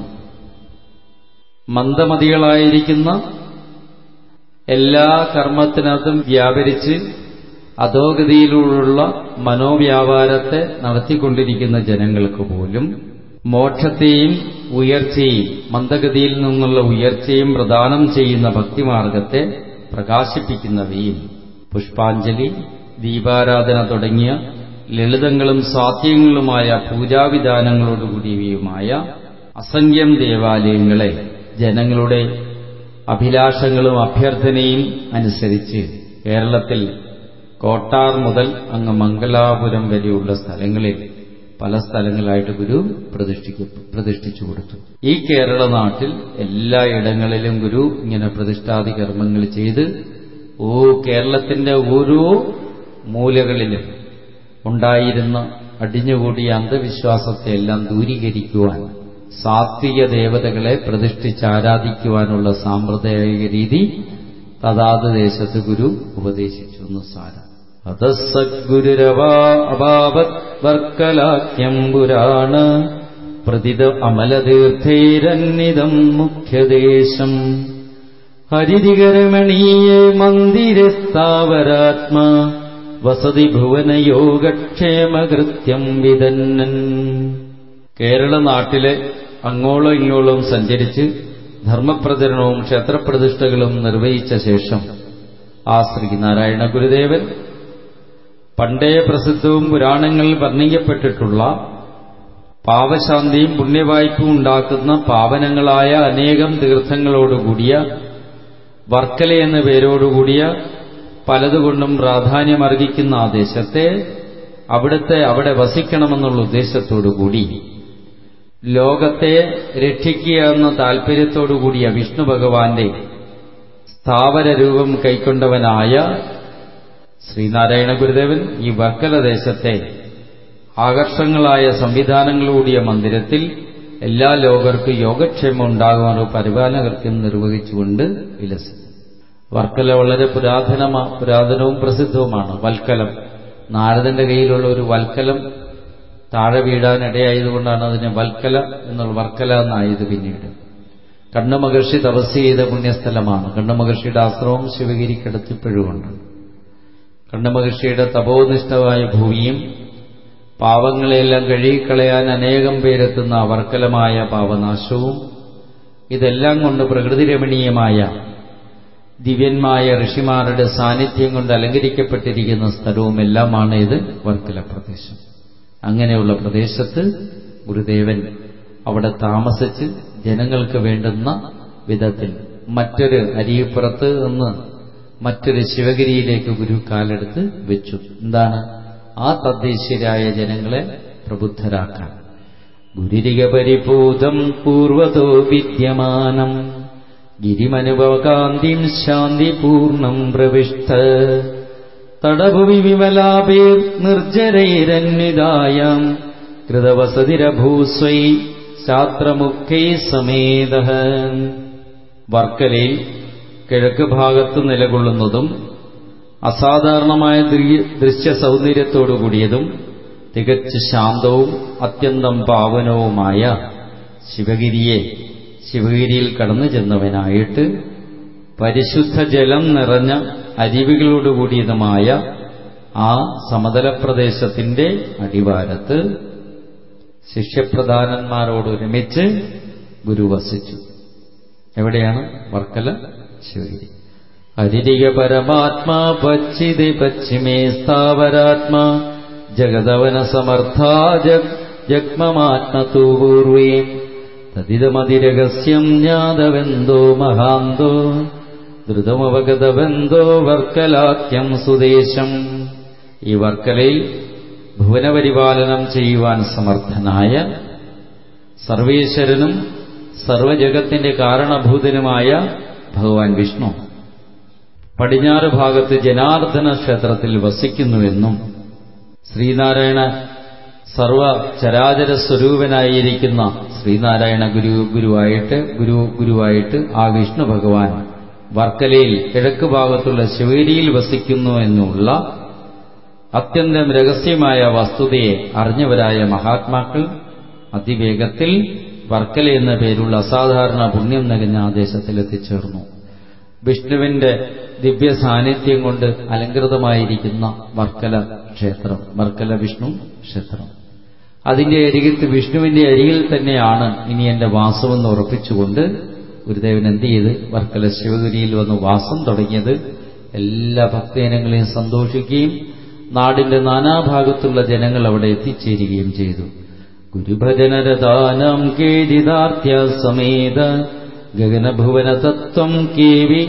മന്ദമതികളായിരിക്കുന്ന എല്ലാ കർമ്മത്തിനകത്തും വ്യാപരിച്ച് അധോഗതിയിലുള്ള മനോവ്യാപാരത്തെ നടത്തിക്കൊണ്ടിരിക്കുന്ന ജനങ്ങൾക്ക് പോലും മോക്ഷത്തെയും ഉയർച്ചയും മന്ദഗതിയിൽ നിന്നുള്ള ഉയർച്ചയും പ്രദാനം ചെയ്യുന്ന ഭക്തിമാർഗത്തെ പ്രകാശിപ്പിക്കുന്നവയും പുഷ്പാഞ്ജലി, ദീപാരാധന തുടങ്ങിയ ലളിതങ്ങളും സാത്വികങ്ങളുമായ പൂജാവിധാനങ്ങളോടുകൂടിയവയുമായ അസംഖ്യം ദേവാലയങ്ങളെ ജനങ്ങളുടെ അഭിലാഷങ്ങളും അഭ്യർത്ഥനയും അനുസരിച്ച് കേരളത്തിൽ കോട്ടാർ മുതൽ അങ്ങ് മംഗലാപുരം വരെയുള്ള സ്ഥലങ്ങളിൽ പല സ്ഥലങ്ങളായിട്ട് ഗുരു പ്രതിഷ്ഠിച്ചു കൊടുത്തു. ഈ കേരള നാട്ടിൽ എല്ലായിടങ്ങളിലും ഗുരു ഇങ്ങനെ പ്രതിഷ്ഠാദി കർമ്മങ്ങൾ ചെയ്ത് ഓ കേരളത്തിന്റെ ഓരോ മൂലകളിലും ഉണ്ടായിരുന്ന അടിഞ്ഞുകൂടിയ അന്ധവിശ്വാസത്തെ എല്ലാം ദൂരീകരിക്കുവാൻ സാത്വിക ദേവതകളെ പ്രതിഷ്ഠിച്ച് ആരാധിക്കുവാനുള്ള സാമ്പ്രദായിക രീതി തഥാത് ദേശത്ത് ഗുരു ഉപദേശിച്ചു എന്ന് സാരം. അതസദ്ഗുരുരവാഭാവത് വർക്കലാഖ്യം പുരാണ പ്രതിത അമലതീർത്ഥൈരന്നിതം മുഖ്യദേശം ഹരിതികരമണീയേ മന്ദിരസ്ഥാവരാത്മാ വസതി ഭുവനയോഗക്ഷേമകൃത്യം വിതന്നൻ. കേരള നാട്ടിലെ അങ്ങോളം ഇങ്ങോളം സഞ്ചരിച്ച് ധർമ്മപ്രചരണവും ക്ഷേത്രപ്രതിഷ്ഠകളും നിർവഹിച്ച ശേഷം ആ ശ്രീനാരായണ ഗുരുദേവൻ പണ്ടേ പ്രസിദ്ധവും പുരാണങ്ങളിൽ വർണ്ണിക്കപ്പെട്ടിട്ടുള്ള പാപശാന്തിയും പുണ്യവായ്പും ഉണ്ടാക്കുന്ന പാവനങ്ങളായ അനേകം തീർത്ഥങ്ങളോടുകൂടിയ വർക്കല എന്ന പേരോടുകൂടിയ പലതുകൊണ്ടും പ്രാധാന്യമർഹിക്കുന്ന ആ ദേശത്തെ അവിടുത്തെ അവിടെ വസിക്കണമെന്നുള്ള ഉദ്ദേശത്തോടുകൂടി ലോകത്തെ രക്ഷിക്കുക എന്ന താൽപര്യത്തോടുകൂടിയ വിഷ്ണു ഭഗവാന്റെ സ്ഥാവര രൂപം കൈക്കൊണ്ടവനായ ശ്രീനാരായണ ഗുരുദേവൻ ഈ വർക്കല ദേശത്തെ ആകർഷങ്ങളായ സംവിധാനങ്ങളോടിയ മന്ദിരത്തിൽ എല്ലാ ലോകർക്കും യോഗക്ഷേമം ഉണ്ടാകുവാനോ പരിപാലനകൃത്യം നിർവഹിച്ചുകൊണ്ട് വിലസിച്ചു. വർക്കല വളരെ പുരാതനമാ പുരാതനവും പ്രസിദ്ധവുമാണ്. വൽക്കലം, നാരദന്റെ കയ്യിലുള്ള ഒരു വൽക്കലം താഴെ വീഴാനിടയായതുകൊണ്ടാണ് അതിന് വൽക്കല എന്നുള്ള വർക്കല എന്നായത്. പിന്നീട് കണ്ഠമഹർഷി തപസ് ചെയ്ത പുണ്യസ്ഥലമാണ്. കണ്ഠമഹർഷിയുടെ ആശ്രമം ശിവഗിരിക്കടുത്തിപ്പോഴുമുണ്ട്. കണ്ഠമഹർഷിയുടെ തപോനിഷ്ഠമായ ഭൂമിയും പാവങ്ങളെയെല്ലാം കഴുകിക്കളയാൻ അനേകം പേരെത്തുന്ന വർക്കലമായ പാവനാശവും ഇതെല്ലാം കൊണ്ട് പ്രകൃതിരമണീയമായ ദിവ്യന്മായ ഋഷിമാരുടെ സാന്നിധ്യം കൊണ്ട് അലങ്കരിക്കപ്പെട്ടിരിക്കുന്ന സ്ഥലവുമെല്ലാമാണ് ഇത് വർക്കല പ്രദേശം. അങ്ങനെയുള്ള പ്രദേശത്ത് ഗുരുദേവൻ അവിടെ താമസിച്ച് ജനങ്ങൾക്ക് വേണ്ടുന്ന വിധത്തിൽ മറ്റൊരു അരിയപ്പുറത്ത് നിന്ന് മറ്റൊരു ശിവഗിരിയിലേക്ക് ഗുരു കാലെടുത്ത് വെച്ചു. എന്താണ്? ആ തദ്ദേശീയരായ ജനങ്ങളെ പ്രബുദ്ധരാക്കാൻ. ഗുരുരിക പരിപൂതം പൂർവതോ വിദ്യമാനം ഗിരിമനുഭവകാന്തിം ശാന്തിപൂർണം പ്രവിഷ്ട തടഭുവി വിമലാപേർ നിർജ്ജരൈരന്വിതായാം കൃതവസതിരഭൂസ്വൈ ശാസ്ത്രമുഖൈ സമേതഃ. വർക്കലയിൽ കിഴക്ക് ഭാഗത്ത് നിലകൊള്ളുന്നതും അസാധാരണമായ ദൃശ്യ സൗന്ദര്യത്തോടുകൂടിയതും തികച്ച് ശാന്തവും അത്യന്തം പാവനവുമായ ശിവഗിരിയെ ശിവഗിരിയിൽ കടന്നു ചെന്നവനായിട്ട് പരിശുദ്ധ ജലം നിറഞ്ഞ അരുവികളോടുകൂടിയതുമായ ആ സമതലപ്രദേശത്തിന്റെ അടിവാരത്ത് ശിഷ്യപ്രധാനന്മാരോടൊരുമിച്ച് ഗുരു വസിച്ചു. എവിടെയാണ്? വർക്കല ശിവഗിരി. ഹരിരിക പരമാത്മാ പശ്ചിതേ പശ്ചിമേ സ്ഥാവരാത്മാ ജഗദവന സമർത്ഥാ ജഗ്മമാത്മതോ പൂർവേ തദിതമതിരഹസ്യം ജ്ഞാതവെന്തോ മഹാന്തോ ദ്രുതമവഗതവെന്തോ വർക്കലാഖ്യം സുദേശം. ഈ വർക്കലയിൽ ഭുവനപരിപാലനം ചെയ്യുവാൻ സമർത്ഥനായ സർവേശ്വരനും സർവജഗത്തിന്റെ കാരണഭൂതനുമായ ഭഗവാൻ വിഷ്ണു പടിഞ്ഞാറ് ഭാഗത്ത് ജനാർദ്ദന ക്ഷേത്രത്തിൽ വസിക്കുന്നുവെന്നും ശ്രീനാരായണ സർവ ചരാചര സ്വരൂപനായിരിക്കുന്ന ശ്രീനാരായണ ഗുരു ഗുരുവായിട്ട് ഗുരു ഗുരുവായിട്ട് ആ വിഷ്ണു ഭഗവാൻ വർക്കലയിൽ കിഴക്ക് ഭാഗത്തുള്ള ശിവഗിരിയിൽ വസിക്കുന്നു എന്നുള്ള അത്യന്തം രഹസ്യമായ വസ്തുതയെ അറിഞ്ഞവരായ മഹാത്മാക്കൾ അതിവേഗത്തിൽ വർക്കല എന്ന പേരുള്ള അസാധാരണ പുണ്യം നിറഞ്ഞ ആ ദേശത്തിൽ എത്തിച്ചേർന്നു. വിഷ്ണുവിന്റെ ദിവ്യ സാന്നിധ്യം കൊണ്ട് അലങ്കൃതമായിരിക്കുന്ന വർക്കല ക്ഷേത്രം, വർക്കല വിഷ്ണു ക്ഷേത്രം, അതിന്റെ അരികത്ത് വിഷ്ണുവിന്റെ അരികിൽ തന്നെയാണ് ഇനി എന്റെ വാസമെന്ന് ഉറപ്പിച്ചുകൊണ്ട് ഗുരുദേവൻ എന്ത് ചെയ്ത് വർക്കല ശിവഗിരിയിൽ വന്ന് വാസം തുടങ്ങിയത് എല്ലാ ഭക്തജനങ്ങളെയും സന്തോഷിക്കുകയും നാടിന്റെ നാനാഭാഗത്തുള്ള ജനങ്ങൾ അവിടെ എത്തിച്ചേരുകയും ചെയ്തു. ഗുരുഭജനരതാനാം കേദിതാർത്യ സമേത ഗഗനഭുവന തത്വം കേവി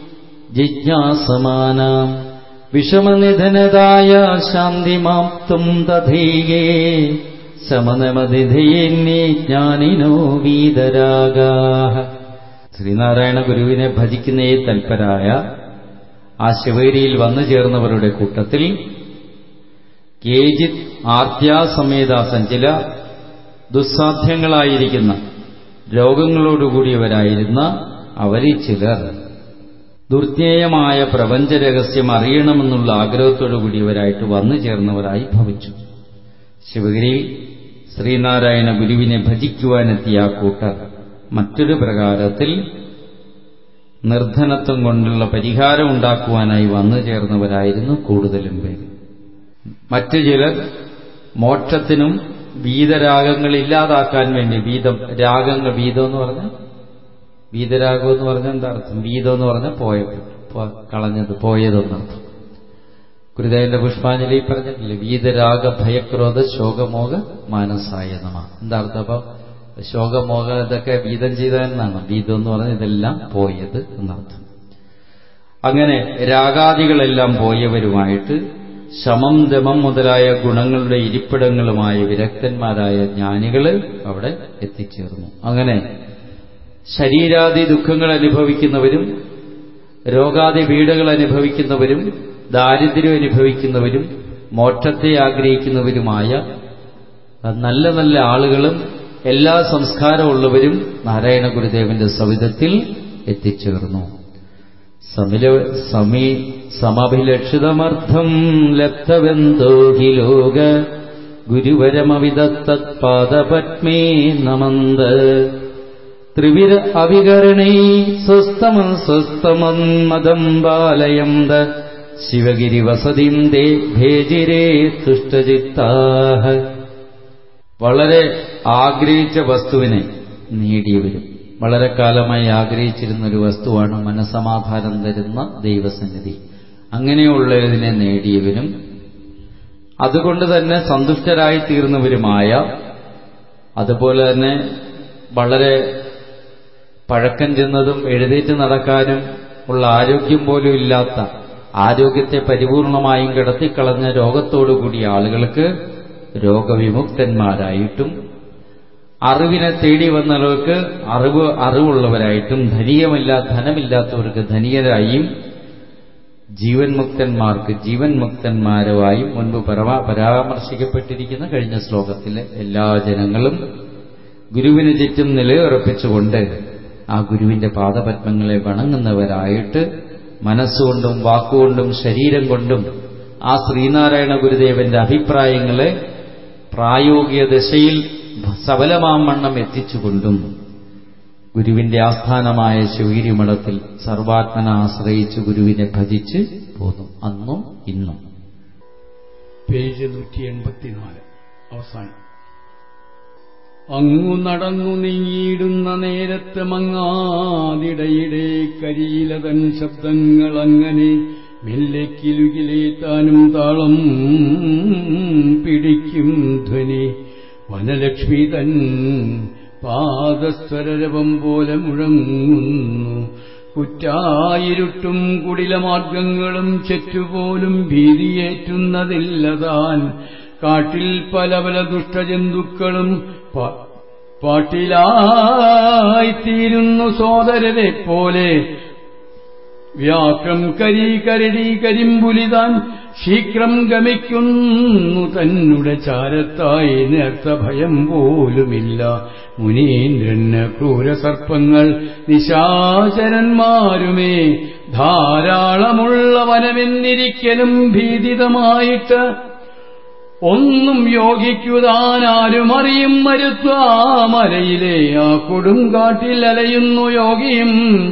ജിജ്ഞാസമാനാം വിഷമനിധനതായ ശാന്തിമാപ്തും തഥൈകേ ശമനമതിഥയേന്യേ ജ്ഞാനിനോ വീതരാഗാഃ. ശ്രീനാരായണ ഗുരുവിനെ ഭജിക്കുന്നേ തൽപരായ ആ ശിവേരിയിൽ വന്നു ചേർന്നവരുടെ കൂട്ടത്തിൽ കേജിത് ആർത്യാസമേതാസൻ, ചില ദുസ്സാധ്യങ്ങളായിരിക്കുന്ന രോഗങ്ങളോടുകൂടിയവരായിരുന്ന അവരിൽ ചിലർ ദുർജ്ഞേയമായ പ്രപഞ്ചരഹസ്യം അറിയണമെന്നുള്ള ആഗ്രഹത്തോടുകൂടിയവരായിട്ട് വന്നു ചേർന്നവരായി ഭവിച്ചു. ശിവഗിരിയിൽ ശ്രീനാരായണ ഗുരുവിനെ ഭജിക്കുവാനെത്തിയ ആ കൂട്ടർ മറ്റൊരു പ്രകാരത്തിൽ നിർധനത്വം കൊണ്ടുള്ള പരിഹാരം ഉണ്ടാക്കുവാനായി വന്നു ചേർന്നവരായിരുന്നു കൂടുതലും പേര്. മറ്റു ചിലർ മോക്ഷത്തിനും വീതരാഗങ്ങൾ ഇല്ലാതാക്കാൻ വേണ്ടി, വീതം രാഗങ്ങൾ, വീതം എന്ന് പറഞ്ഞാൽ വീതരാഗം എന്ന് പറഞ്ഞാൽ എന്താ അർത്ഥം? വീതം എന്ന് പറഞ്ഞാൽ പോയത്, കളഞ്ഞത്, പോയതെന്നർത്ഥം. ഗുരുദേവന്റെ പുഷ്പാഞ്ജലി പറഞ്ഞിട്ടില്ലേ, വീതരാഗ ഭയക്രോധ ശോകമോഹ മാനസായ നമഃ. എന്താ അർത്ഥം? അപ്പം ശോകമോഹ ഇതൊക്കെ വീതം ചെയ്തതെന്നാണ്. വീതം എന്ന് പറഞ്ഞാൽ ഇതെല്ലാം പോയത് എന്നർത്ഥം. അങ്ങനെ രാഗാദികളെല്ലാം പോയവരുമായിട്ട് ശമം ദമം മുതലായ ഗുണങ്ങളുടെ ഇരിപ്പിടങ്ങളുമായ വിരക്തന്മാരായ ജ്ഞാനികള് അവിടെ എത്തിച്ചേർന്നു. അങ്ങനെ ശരീരാദി ദുഃഖങ്ങൾ അനുഭവിക്കുന്നവരും രോഗാദി പീഡകൾ അനുഭവിക്കുന്നവരും ദാരിദ്ര്യം അനുഭവിക്കുന്നവരും മോക്ഷത്തെ ആഗ്രഹിക്കുന്നവരുമായ നല്ല നല്ല ആളുകളും എല്ലാ സംസ്കാരമുള്ളവരും നാരായണ ഗുരുദേവന്റെ സവിധത്തിൽ എത്തിച്ചേർന്നു. സമില സമീ സമഭിലക്ഷിതമർത്ഥം ലബ്ധവന്തോ ഹി ലോക ഗുരുവരമവിദത്തത്പാദപത്മേ നമന്ത് ത്രിവിര അവികരണൈ സ്വസ്തമൻ സ്വസ്തമന്മദം ബാലയന്ത ശിവഗിരി വസതിം ദേ ഭേജിരേ തുഷ്ടചിത്താഃ. വളരെ ആഗ്രഹിച്ച വസ്തുവിനെ നേടിയവരും, വളരെ കാലമായി ആഗ്രഹിച്ചിരുന്ന ഒരു വസ്തുവാണ് മനസമാധാനം തരുന്ന ദൈവസന്നിധി. അങ്ങനെയുള്ളതിനെ നേടിയവരും അതുകൊണ്ട് തന്നെ സന്തുഷ്ടരായി തീർന്നവരുമായ, അതുപോലെ തന്നെ വളരെ പഴക്കം ചെന്നതും എഴുന്നേറ്റ് നടക്കാനും ഉള്ള ആരോഗ്യം പോലും ഇല്ലാത്ത, ആരോഗ്യത്തെ പരിപൂർണമായും കിടത്തിക്കളഞ്ഞ രോഗത്തോടുകൂടിയ ആളുകൾക്ക് രോഗവിമുക്തന്മാരായിട്ടും, അറിവിനെ തേടി വന്നവർക്ക് അറിവ് അറിവുള്ളവരായിട്ടും, ധനികമില്ല ധനമില്ലാത്തവർക്ക് ധനികരായും, ജീവൻ മുക്തന്മാർക്ക് ജീവൻ മുക്തന്മാരുമായും മുൻപ് പരാമർശിക്കപ്പെട്ടിരിക്കുന്ന കഴിഞ്ഞ ശ്ലോകത്തിലെ എല്ലാ ജനങ്ങളും ഗുരുവിന് ചുറ്റും നിലയുറപ്പിച്ചുകൊണ്ട് ആ ഗുരുവിന്റെ പാദപത്മങ്ങളെ വണങ്ങുന്നവരായിട്ട് മനസ്സുകൊണ്ടും വാക്കുകൊണ്ടും ശരീരം കൊണ്ടും ആ ശ്രീനാരായണ ഗുരുദേവന്റെ അഭിപ്രായങ്ങളെ പ്രായോഗിക ദശയിൽ സഫലമാം വണ്ണം എത്തിച്ചുകൊണ്ടും ഗുരുവിന്റെ ആസ്ഥാനമായ ശിവഗിരി മഠത്തിൽ സർവാത്മന ആശ്രയിച്ച് ഗുരുവിനെ ഭജിച്ച് പോന്നു. അന്നും ഇന്നും. പേജ് നൂറ്റി എൺപത്തിനാല് അവസാനം. അങ്ങു നടന്നു നീങ്ങിയിടുന്ന നേരത്ത് മങ്ങാതിടയിടെ കരിയിലതൻ ശബ്ദങ്ങൾ അങ്ങനെ മെല്ലെക്കിലുകിലേത്താനും താളം പിടിക്കും ധ്വനി വനലക്ഷ്മി തൻ പാദസ്വരരവം പോലെ മുഴങ്ങുന്നു. കുറ്റായിരുട്ടും കുടിലമാർഗങ്ങളും ചെറ്റുപോലും ഭീതിയേറ്റുന്നതില്ലതാൻ. കാട്ടിൽ പല പല ദുഷ്ടജന്തുക്കളും പാട്ടിലായിത്തീരുന്നു സോദരരെ പോലെ. വ്യാക്രം കരി കരടി കരിമ്പുലിതാൻ ശീഘ്രം ഗമിക്കുന്നു തന്നുടെ ചാരത്തായി. നേർത്ത ഭയം പോലുമില്ല മുനീന്ദ്രന് ക്രൂരസർപ്പങ്ങൾ നിശാചരന്മാരുമേ. ധാരാളമുള്ള വനമെന്നിരിക്കലും ഭീതിതമായിട്ട് ഒന്നും യോഗിക്കുതാനാരും അറിയും മരുത്വാമലയിലെ ആ കൊടുങ്കാട്ടിൽ അലയുന്നു യോഗിയും.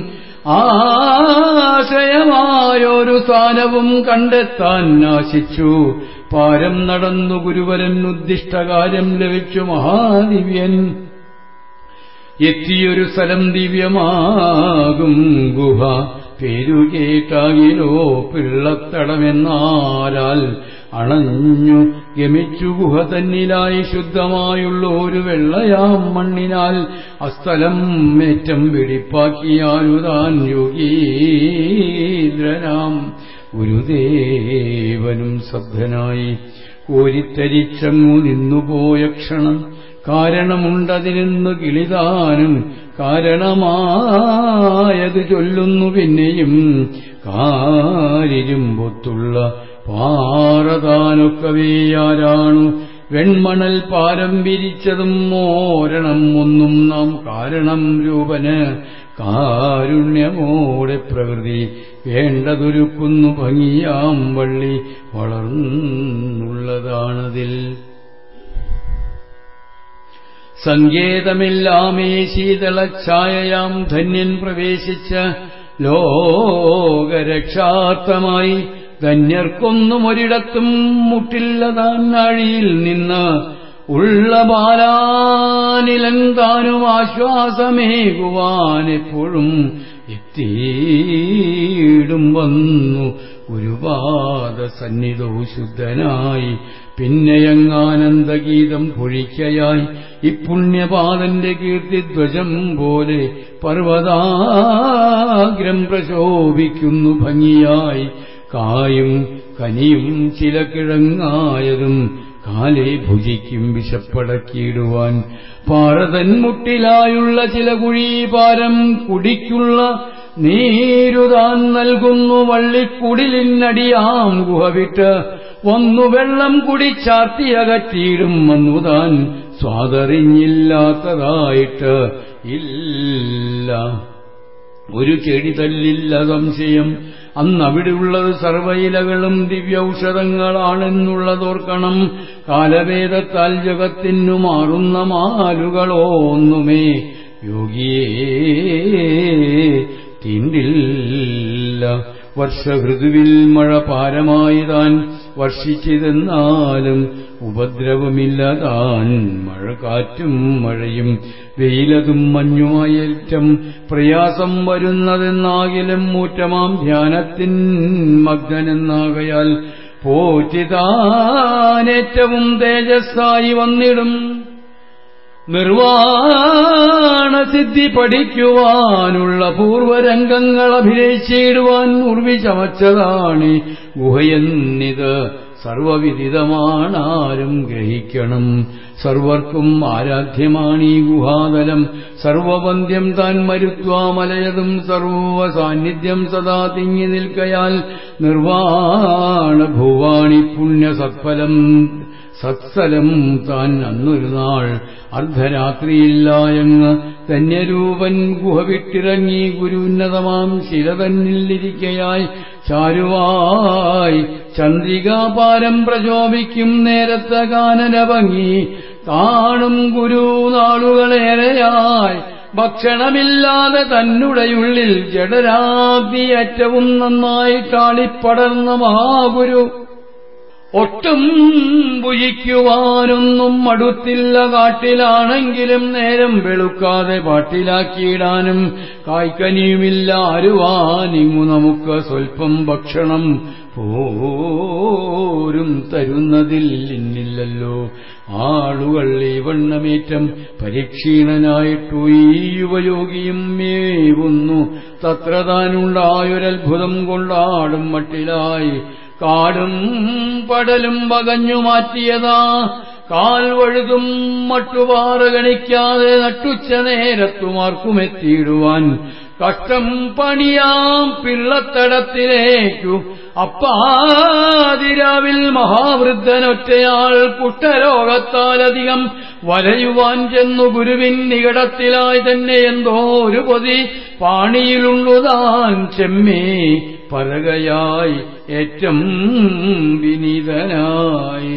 ആശ്രയമായൊരു സ്ഥാനവും കണ്ടെത്താൻ നാശിച്ചു. പാരം നടന്നു ഗുരുവരൻ ഉദ്ദിഷ്ടകാര്യം ലഭിച്ചു മഹാദിവ്യൻ. എത്തിയൊരു സ്ഥലം ദിവ്യമാകും ഗുഹ. പേരുകേട്ടാകിലോ പിള്ളത്തടമെന്നാരാൽ അണഞ്ഞു ഗമിച്ചു ഗുഹ തന്നിലായി ശുദ്ധമായുള്ള ഒരു വെള്ളയാം മണ്ണിനാൽ അസ്ഥലം ഏറ്റം വെടിപ്പാക്കിയാലുതാൻ യോഗീന്ദ്രനാം ഗുരുദേവനും സബ്ധനായി കോരിത്തരിച്ചങ്ങു നിന്നുപോയ ക്ഷണം കാരണമുണ്ടതിനെന്നു കിളിതാനും കാരണമായത് ചൊല്ലുന്നു പിന്നെയും കാരിരുമ്പൊത്തുള്ള പാറതാനൊക്കവേയാരാണു വെൺമണൽ പാരം വിരിച്ചതും മോരണം ഒന്നും നാം കാരണം രൂപന് കാരുണ്യമോടെ പ്രകൃതി വേണ്ടതൊരുക്കുന്നു ഭംഗിയാം വള്ളി വളർന്നുള്ളതാണതിൽ സങ്കേതമെല്ലാമേ ശീതളഛായയാം ധന്യൻ പ്രവേശിച്ച ലോകരക്ഷാർത്ഥമായി ധന്യർക്കൊന്നും ഒരിടത്തും മുട്ടില്ലതാൻ നാഴിയിൽ നിന്ന് ഉള്ള ബാലാനിലൻ താനും ആശ്വാസമേകുവാനെപ്പോഴും എത്തിയിടും വന്നു ഗുരുപാദ സന്നിധൗ ശുദ്ധനായി പിന്നെയങ്ങാനന്ദഗീതം പൊഴിക്കയായി ഇപ്പുണ്യപാദന്റെ കീർത്തിധ്വജം പോലെ പർവ്വതാഗ്രം പ്രശോഭിക്കുന്നു ഭംഗിയായി കായും കനിയും ചില കിഴങ്ങായതും കാലേ ഭുജിക്കും വിശപ്പടക്കിയിടുവാൻ പാറതൻ മുട്ടിലായുള്ള ചില കുഴീപാരം കുടിക്കുള്ള നീരുതാൻ നൽകുന്നു വള്ളിക്കുടിലിനടിയാം ഗുഹ വിട്ട് വന്നു വെള്ളം കുടിച്ചാർത്തിയകറ്റിയിടും വന്നുതാൻ സ്വാതറിഞ്ഞില്ലാത്തതായിട്ട് ഇല്ല ഒരു ചെടി തല്ലില്ല സംശയം അന്നവിടെയുള്ളത് സർവ്വയിലകളും ദിവ്യൌഷധങ്ങളാണെന്നുള്ളതോർക്കണം കാലഭേദത്താൽ ജഗത്തിനു മാറുന്ന മാലുകളോന്നുമേ യോഗിയേ തീണ്ടില്ല വർഷഋതുവിൽ മഴ പാരമായി താൻ വർഷിച്ചിതെന്നാലും ഉപദ്രവമില്ല താൻ മഴ കാറ്റും മഴയും വെയിലതും മഞ്ഞുമായേറ്റം പ്രയാസം വരുന്നതെന്നാകിലും മൂറ്റമാം ധ്യാനത്തിൻ മഗ്നനെന്നാകയാൽ പോറ്റിതാനേറ്റവും തേജസ്സായി വന്നിടും നിർവാണസിദ്ധി പഠിക്കുവാനുള്ള പൂർവരംഗങ്ങൾ അഭിനയിച്ചിടുവാൻ ഉർവി ചമച്ചതാണ് ഗുഹയെന്നിത് സർവവിദിതമാണാരും ഗ്രഹിക്കണം സർവർക്കും ആരാധ്യമാണീ ഗുഹാതലം സർവവന്ധ്യം താൻ മരുത്വാമലയതും സർവസാന്നിധ്യം സദാ തിങ്ങി നിൽക്കയാൽ നിർവാണ ഭുവാണി പുണ്യ സത്ഫലം സത്സലം താൻ അന്നൊരു നാൾ അർദ്ധരാത്രിയില്ലായെന്ന് ധന്യരൂപൻ ഗുഹ വിട്ടിറങ്ങി ഗുരുന്നതമാം ശില തന്നിലിരിക്കയായി ചാരുവായി ചന്ദ്രികാപാരം പ്രചോഭിക്കും നേരത്തെ കാനന ഭംഗി കാണും ഗുരു നാളുകളേറെയായി ഭക്ഷണമില്ലാതെ തന്നുടയുള്ളിൽ ജഡരാഗ്നി ഏറ്റവും നന്നായി താളിപ്പടർന്ന മഹാഗുരു ഒട്ടും ഭുജിക്കുവാനൊന്നും അടുത്തില്ല കാട്ടിലാണെങ്കിലും നേരം വെളുക്കാതെ പാട്ടിലാക്കിയിടാനും കായ്ക്കനിയുമില്ല അരുവാനിങ്ങു നമുക്ക് സ്വൽപ്പം ഭക്ഷണം പോരും തരുന്നതിൽ ഇന്നില്ലല്ലോ ആളുകൾ ഈ വണ്ണമേറ്റം പരീക്ഷീണനായിട്ടു ഈ യുവയോഗിയും മേവുന്നു തത്ര താനുണ്ടായൊരത്ഭുതം കൊണ്ടാടും മട്ടിലായി കാടും പടലും വകഞ്ഞു മാറ്റിയതാ കാൽ വഴുതും മട്ടുപാറ ഗണിക്കാതെ നട്ടുച്ച നേരത്തുമാർക്കുമെത്തിയിടുവാൻ കഷ്ടം പണിയാം പിള്ളത്തടത്തിലേക്കു അപ്പാതിരാവിൽ മഹാവൃദ്ധനൊറ്റയാൾ കുഷ്ഠരോഗത്താലധികം വലയുവാൻ ചെന്നു ഗുരുവിൻ നികടത്തിലായി തന്നെ എന്തോ ഒരു പൊതി പാണിയിലുള്ളുതാൻ ചെമ്മേ പറകയായി ഏറ്റം വിനീതനായി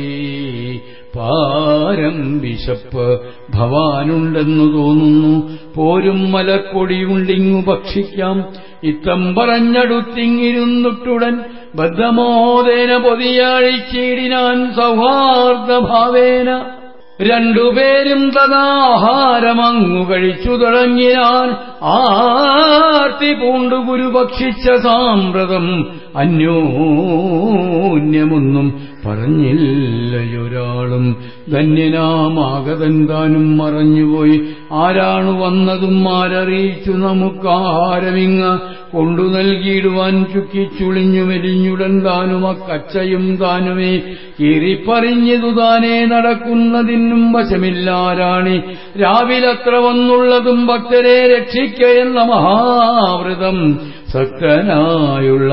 പാരം വിശപ്പ് ഭവാനുണ്ടെന്നു തോന്നുന്നു പോരും മലക്കൊടിയുണ്ടിങ്ങു ഭക്ഷിക്കാം ഇത്തം പറഞ്ഞടുത്തിങ്ങിരുന്നുട്ടുടൻ ബദ്ധമോദേന പൊതിയാഴിച്ചീടിനാൻ സൗഹാർദ്ദഭാവേന രണ്ടുപേരും തഥാഹാരമങ്ങു കഴിച്ചു തുടങ്ങിനാൻ ആർത്തി പൂണ്ടു ഗുരു ഭക്ഷിച്ച സാമ്പ്രതം അന്യോന്യമൊന്നും പറഞ്ഞില്ലയൊരാളും. ധന്യനാമാഗതൻ താനും മറഞ്ഞുപോയി. ആരാണു വന്നതും ആരറിയിച്ചു നമുക്കാരമിങ്ങ കൊണ്ടു നൽകിയിടുവാൻ. ചുക്കിച്ചുളിഞ്ഞു മെലിഞ്ഞുടൻ താനും അക്കച്ചയും താനുമേ കീറിപ്പറിഞ്ഞതു താനേ നടക്കുന്നതിനും വശമില്ലാരാണി. രാവിലത്ര വന്നുള്ളതും ഭക്തരെ രക്ഷിക്കയെന്ന മഹാവ്രതം സക്തനായുള്ള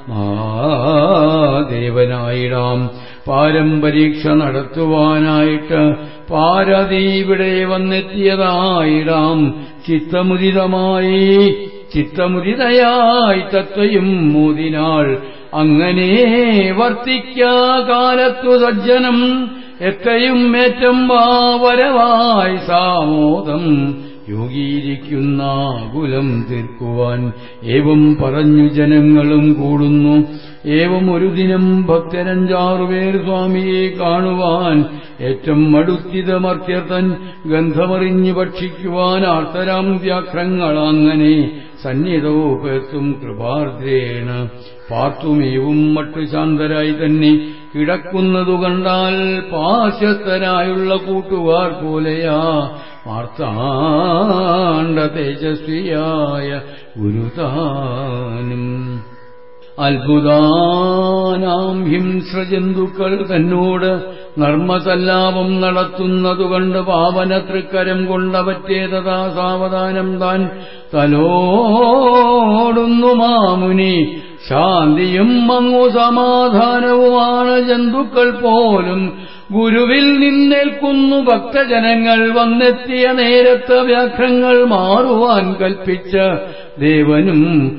മഹാദേവനായിടാം. പാരമ്പരീക്ഷ നടത്തുവാനായിട്ട് പാരതീവിടെ വന്നെത്തിയതായിടാം. ചിത്തമുദിതമായി ചിത്തമുദിതയായി തത്വയും മോദിനാൾ. അങ്ങനെ വർത്തിക്കാ കാലത്തു സജ്ജനം എത്രയും ഏറ്റം വരവായി സാമോദം യോഗിയിരിക്കുന്ന കുലം തീർക്കുവാൻ. ഏവം പറഞ്ഞു ജനങ്ങളും കൂടുന്നു. ഏവം ഒരു ദിനം ഭക്തരഞ്ചാറുപേർ സ്വാമിയെ കാണുവാൻ ഏറ്റം അടുത്തിതമർത്യർത്തൻ ഗന്ധമറിഞ്ഞു ഭക്ഷിക്കുവാൻ ആർത്തരാം വ്യാഘ്രങ്ങളങ്ങനെ സന്നിധോ പേർത്തും കൃപാർദ്രേണ പാർത്തുമേവും മറ്റു ശാന്തരായി തന്നെ കിടക്കുന്നതു കണ്ടാൽ പാശ്യസ്ഥരായുള്ള കൂട്ടുകാർ പോലെയാ മാർത്താണ്ഡ തേജസ്വിയായ ഗുരുതാനും. അത്ഭുതാനാം ഹിംസ്രജന്തുക്കൾ തന്നോട് നർമ്മസല്ലാപം നടത്തുന്നതുകണ്ട് പാവന തൃക്കരം കൊണ്ടവറ്റേതഥാ സാവധാനം താൻ തലോടുന്നു മാമുനി. ശാന്തിയും മങ്ങു സമാധാനവുമാണ് ജന്തുക്കൾ പോലും. ഗുരുവിൽ നിന്നേൽക്കുന്നു ഭക്തജനങ്ങൾ വന്നെത്തിയ നേരത്തെ വ്യാഘ്രങ്ങൾ മാറുവാൻ കൽപ്പിച്ച ദേവനും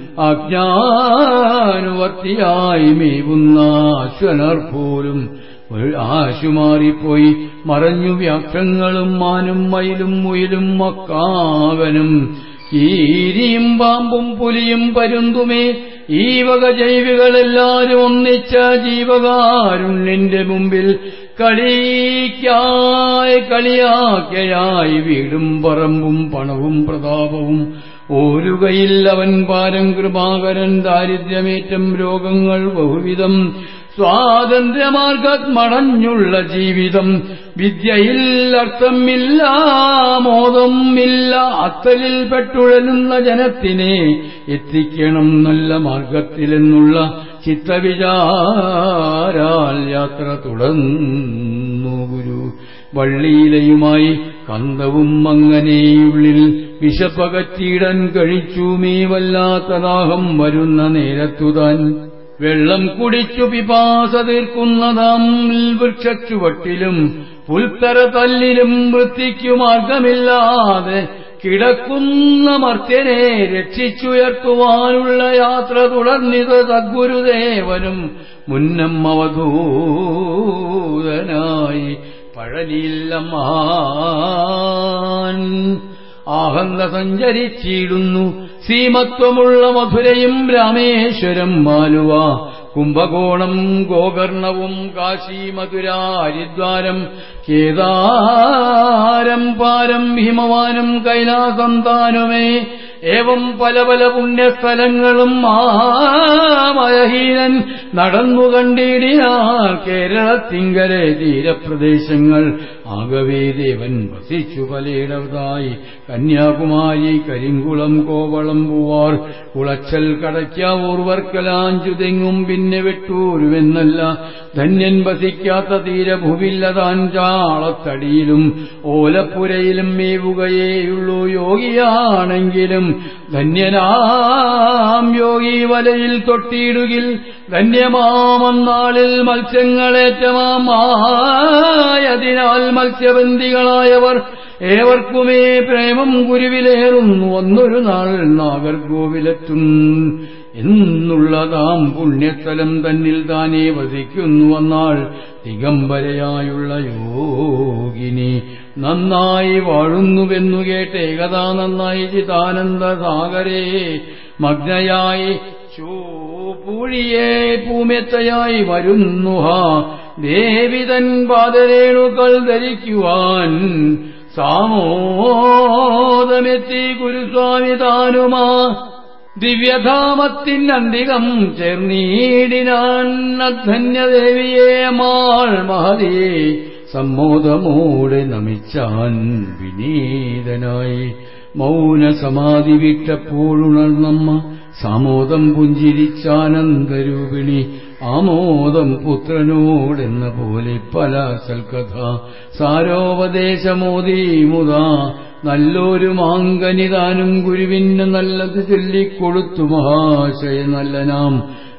ആജ്ഞാനുവർത്തിയായി മേവുന്ന അശ്വനർ പോലും ആശുമാറിപ്പോയി മറഞ്ഞു. വ്യാഘ്രങ്ങളും മാനും മയിലും മുയിലും മക്കാവനും കീരിയും പാമ്പും പുലിയും പരുന്തുമേ ഈ വക ജൈവികളെല്ലാരും ഒന്നിച്ച ജീവകാരുണ്യന്റെ മുമ്പിൽ കളിക്കായി കളിയാക്കയായി വീടും പറമ്പും പണവും പ്രതാപവും ഓരുകയിൽ അവൻ പാരം കൃപാകരൻ. ദാരിദ്ര്യമേറ്റം രോഗങ്ങൾ ബഹുവിധം സ്വാതന്ത്ര്യമാർഗത് മടഞ്ഞുള്ള ജീവിതം. വിദ്യയിൽ അർത്ഥമില്ല മോദം ഇല്ല. അത്തലിൽ പെട്ടുഴലുന്ന ജനത്തിനെ എത്തിക്കണം നല്ല മാർഗത്തിലെന്നുള്ള ചിത്തവിചാരാൽ യാത്ര തുടർന്നു ഗുരു. വള്ളിയിലയുമായി കന്തവും അങ്ങനെയുള്ളിൽ വിശപ്പകറ്റിയിടാൻ കഴിച്ചുമേ. വല്ലാത്ത ദാഹം വരുന്ന നേരത്തുതാൻ വെള്ളം കുടിച്ചു പിപാസ തീർക്കുന്നതാം വൃക്ഷച്ചുവട്ടിലും പുൽത്തര തല്ലിലും വൃത്തിക്കു മാർഗമില്ലാതെ കിടക്കുന്ന മർത്യനെ രക്ഷിച്ചുയർത്തുവാനുള്ള യാത്ര തുടർന്നിത് സദ്ഗുരുദേവനും മുന്നം അവധൂതനായി പഴനിയില്ലമാൻ ആഹന്ത സഞ്ചരിച്ചിടുന്നു. ശ്രീമത്വമുള്ള മധുരയും രാമേശ്വരം മാലുവ കുംഭകോണം ഗോകർണവും കാശി മധുര ഹരിദ്വാരം കേദാരം പാരം ഹിമവാനം കൈലാസം താനുമേ. ഏവം പല പല പുണ്യസ്ഥലങ്ങളും മാമയഹീനൻ നടന്നു കണ്ടിടിനാൾ. കേരളത്തിങ്കലെ തീരപ്രദേശങ്ങൾ ആകവേ ദേവൻ വസിച്ചു പലയിടത്തായി. കന്യാകുമാരി കരിങ്കുളം കോവളം പൂവാർ കുളച്ചൽ കടയ്ക്കാവൂർ വർക്കലാഞ്ചു തെങ്ങും പിന്നെ വെട്ടൂരുമെന്നല്ല. ധന്യൻ വസിക്കാത്ത തീരഭൂവില്ല താൻ. ചാളത്തടിയിലും ഓലപ്പുരയിലും മേവുകയേയുള്ളൂ. യോഗിയാണെങ്കിലും ധന്യനാം യോഗി വലയിൽ തൊട്ടിയിടുകിൽ ധന്യമാമന്നാളിൽ മത്സ്യങ്ങളേറ്റമായതിനാൽ മത്സ്യബന്ധികളായവർ ഏവർക്കുമേ പ്രേമം ഗുരുവിലേറുന്നു. ഒന്നൊരു നാൾ നാഗർകോവിലെത്തും എന്നുള്ളതാം പുണ്യസ്ഥലം തന്നിൽ താനേ വസിക്കുന്നു. വന്നാൾ ദിഗംബരയായുള്ള യോഗിനി നന്നായി വാഴുന്നുവെന്നു കേട്ട് ഏകതാ നന്നായി ചിതാനന്ദ സാഗരേ മഗ്നയായി ചൂപൂഴിയെ പൂമെത്തയായി വരുന്നുഹ ദേവിതൻ പാദരേണുക്കൾ ധരിക്കുവാൻ. സാമോദമെത്തി ഗുരുസ്വാമി താനുമാ ദിവ്യധാമത്തിനന്തികം ചേർന്നീടിനാൻ അധന്യദേവിയെ മാൾ മഹതിയെ സമ്മോദമോടെ നമിച്ചാൻ വിനീതനായി. മൗനസമാധി വിട്ടപ്പോഴുണർന്നമ്മ സാമോദം പുഞ്ചിരിച്ചാനന്ദരൂപിണി. ആമോദം പുത്രനോടെന്ന പോലെ പല സൽക്കഥ സാരോപദേശമോദീ മുതാ. നല്ലൊരു മാങ്കനിതാനും ഗുരുവിന് നല്ലത് ചൊല്ലിക്കൊടുത്തു മഹാശയ നല്ലനാം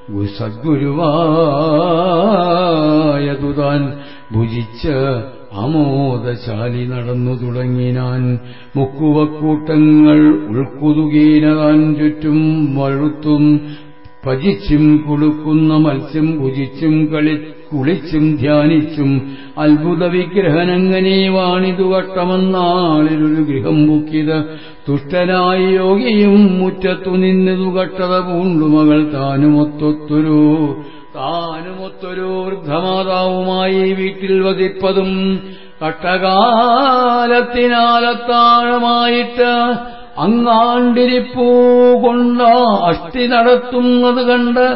സദ്ഗുരുവായതുതാൻ ഭുജിച്ച് ആമോദശാലി നടന്നു തുടങ്ങിനാൻ. മുക്കുവക്കൂട്ടങ്ങൾ ഉൾക്കുതുകീനതാൻ ചുറ്റും വഴുത്തും ഭജിച്ചും കുളുക്കുന്ന മത്സ്യം ഭുജിച്ചും കളി കുളിച്ചും ധ്യാനിച്ചും അത്ഭുത വിഗ്രഹനങ്ങനെ വാണിതു കട്ടമെന്നാളിലൊരു ഗൃഹം ബുക്കിത്. തുഷ്ടനായി യോഗിയും മുറ്റത്തു നിന്നതു കട്ടത പൂണ്ടു മകൾ താനുമൊത്തൊത്തൊരു താനുമൊത്തൊരു വൃദ്ധമാതാവുമായി വീട്ടിൽ വസിപ്പതും കട്ടകാലത്തിനാലത്താഴമായിട്ട് അങ്ങാണ്ടിരിപ്പൂ കൊണ്ട അഷ്ടി നടത്തുന്നത് കണ്ട്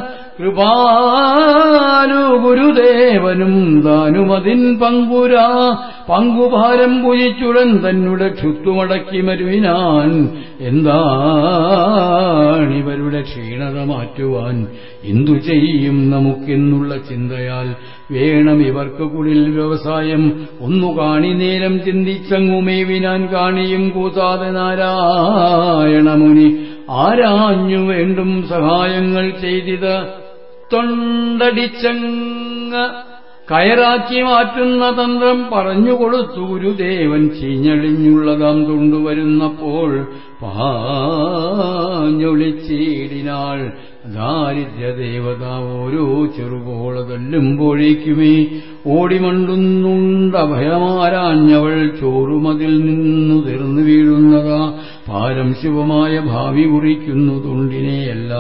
കൃപാലു ഗുരുദേവനും താനുമതിൻ പങ്കുരാ പങ്കുഭാരം പൂജിച്ചുടൻ തന്നെ ക്ഷുത്തുമടക്കി മരുവിനാൻ. എന്താണിവരുടെ ക്ഷീണത മാറ്റുവാൻ എന്തു ചെയ്യും നമുക്കെന്നുള്ള ചിന്തയാൽ വേണം ഇവർക്ക് കുടിൽ വ്യവസായം. ഒന്നു കാണി നേരം ചിന്തിച്ചങ്ങുമേവിനാൻ കാണിയും കൂതാതെ നാരായണമുനി ആരാഞ്ഞു വേണ്ടും സഹായങ്ങൾ ചെയ്തിത്. തൊണ്ടടിച്ചങ്ങ് കയറാക്കി മാറ്റുന്ന തന്ത്രം പറഞ്ഞുകൊടുത്തു ഗുരുദേവൻ. ചീഞ്ഞളിഞ്ഞുള്ളതാം തൊണ്ടുവരുന്നപ്പോൾ പാഞ്ഞൊളിച്ചീടിനാൾ ദാരിദ്ര്യദേവത. ഓരോ ചെറുപോള തല്ലുമ്പോഴേക്കുമേ ഓടിമണ്ടുന്നുണ്ടഭയമാരാഞ്ഞവൾ. ചോറുമതിൽ നിന്നു തീർന്നു വീഴുന്നതാ ഭാരം ശിവമായ ഭാവി കുറിക്കുന്നു തൊണ്ടിനെയല്ല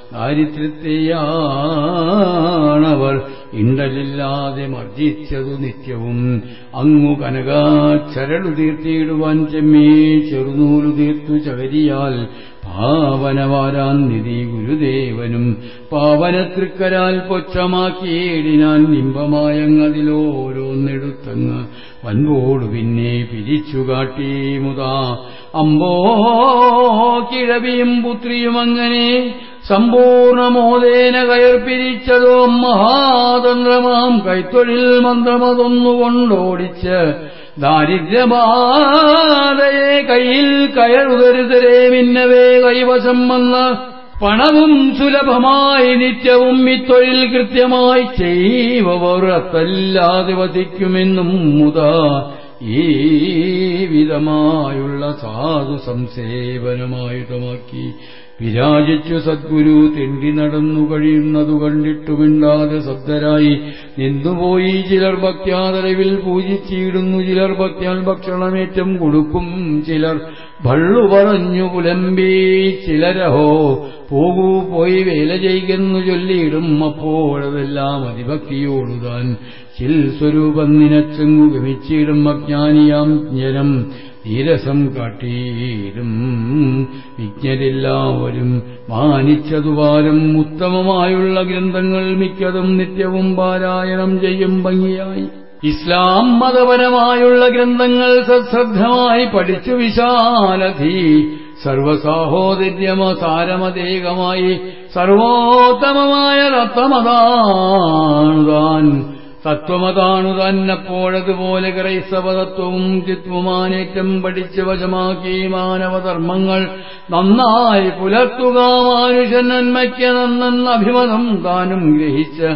ദാരിദ്ര്യത്തെയാണവർ ഇണ്ടലില്ലാതെ മർജിച്ചതു നിത്യവും. അങ്ങു കനകാച്ചരളു തീർത്തിയിടുവാൻ ചെമ്മേ ചെറുനൂലു തീർത്തു ചകരിയാൽ പാവനവാരാൻ നിധി ഗുരുദേവനും. പാവനതൃക്കരാൽ പൊച്ചമാക്കിയേടിനാൻ നിമ്പമായങ്ങതിലോരോന്നെടുത്തങ്ങ് വൻപോടു പിന്നെ പിരിച്ചുകാട്ടി മുതാ. അമ്പോ കിഴവിയും പുത്രിയുമങ്ങനെ സമ്പൂർണമോദേന കയർ പിരിച്ചതോ മഹാതന്ത്രമാം കൈത്തൊഴിൽ മന്ത്രമതൊന്നുകൊണ്ടോടിച്ച് ദാരിദ്ര്യബാധയെ കയ്യിൽ കയറുതരുതരേ മിന്നവേ കൈവശം വന്ന് പണവും സുലഭമായി നിത്യവും ഇത്തൊഴിൽ കൃത്യമായി ചെയ്വവർ അത്തല്ലാതെ വധിക്കുമെന്നും മുതാ. ഈ വിധമായുള്ള സാധു സംസേവനമായുധമാക്കി വിരാജിച്ചു സദ്ഗുരു തെണ്ടി നടന്നു കഴിയുന്നതു കണ്ടിട്ടുമിണ്ടാതെ ശബ്ദരായി നിന്നുപോയി. ചിലർ ഭക്ത്യാദരവിൽ പൂജിച്ചിടുന്നു, ചിലർ ഭക്ത്യാൽ ഭക്ഷണമേറ്റം കൊടുക്കും, ചിലർ ഭള്ളു പറഞ്ഞു പുലമ്പി, ചിലരഹോ പോകൂ പോയി വേല ചെയ്യുന്നു ചൊല്ലിയിടും. അപ്പോഴതെല്ലാം അതിഭക്തിയോടുതാൻ ചിൽ സ്വരൂപം നിനച്ചെങ്ങു ഗമിച്ചിടും. അജ്ഞാനിയാം ജനം നീരസം കാട്ടിയിടും. വിജ്ഞരെല്ലാവരും മാനിച്ചതുപാലം ഉത്തമമായുള്ള ഗ്രന്ഥങ്ങൾ മിക്കതും നിത്യവും പാരായണം ചെയ്യും ഭംഗിയായി. ഇസ്ലാം മതപരമായുള്ള ഗ്രന്ഥങ്ങൾ സശ്രദ്ധമായി പഠിച്ചു വിശാലധി സർവസാഹോദര്യമസാരമതേകമായി സർവോത്തമമായ തത്വമതാണുതാൻ തത്വമതാണു തന്നപ്പോഴതുപോലെ ക്രൈസ്തവതത്വവും ചിത്വമാനേറ്റം പഠിച്ച് വശമാക്കി മാനവധർമ്മങ്ങൾ നന്നായി പുലർത്തുക. മാനുഷൻ നന്മയ്ക്ക് നന്നെന്ന അഭിമതം താനും ഗ്രഹിച്ച്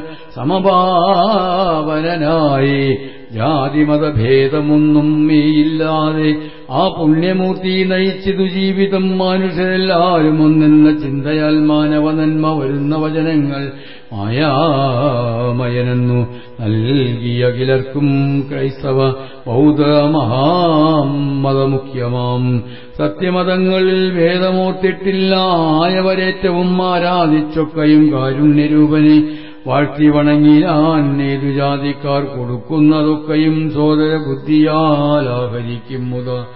സമഭാവനായി ജാതിമതഭേദമൊന്നും ഇല്ലാതെ ആ പുണ്യമൂർത്തി നയിച്ചിതു ജീവിതം. മനുഷ്യരെല്ലാവരും ഒന്നെന്ന ചിന്തയാൽ മാനവനന്മ വരുന്ന വചനങ്ങൾ മായാമയനെന്നു നൽകിയ കിലർക്കും ക്രൈസ്തവ ബൗദ്ധ മഹാമതമുഖ്യമാം സത്യമതങ്ങളിൽ ഭേദമോർത്തിട്ടില്ല. ആയവരേറ്റവും ആരാധിച്ചൊക്കെയും കാരുണ്യരൂപനെ വാഴ്ത്തി വണങ്ങിനാൻ. ഏതു ജാതിക്കാർ കൊടുക്കുന്നതൊക്കെയും സോദര ബുദ്ധിയാലാഹരിക്കും മുത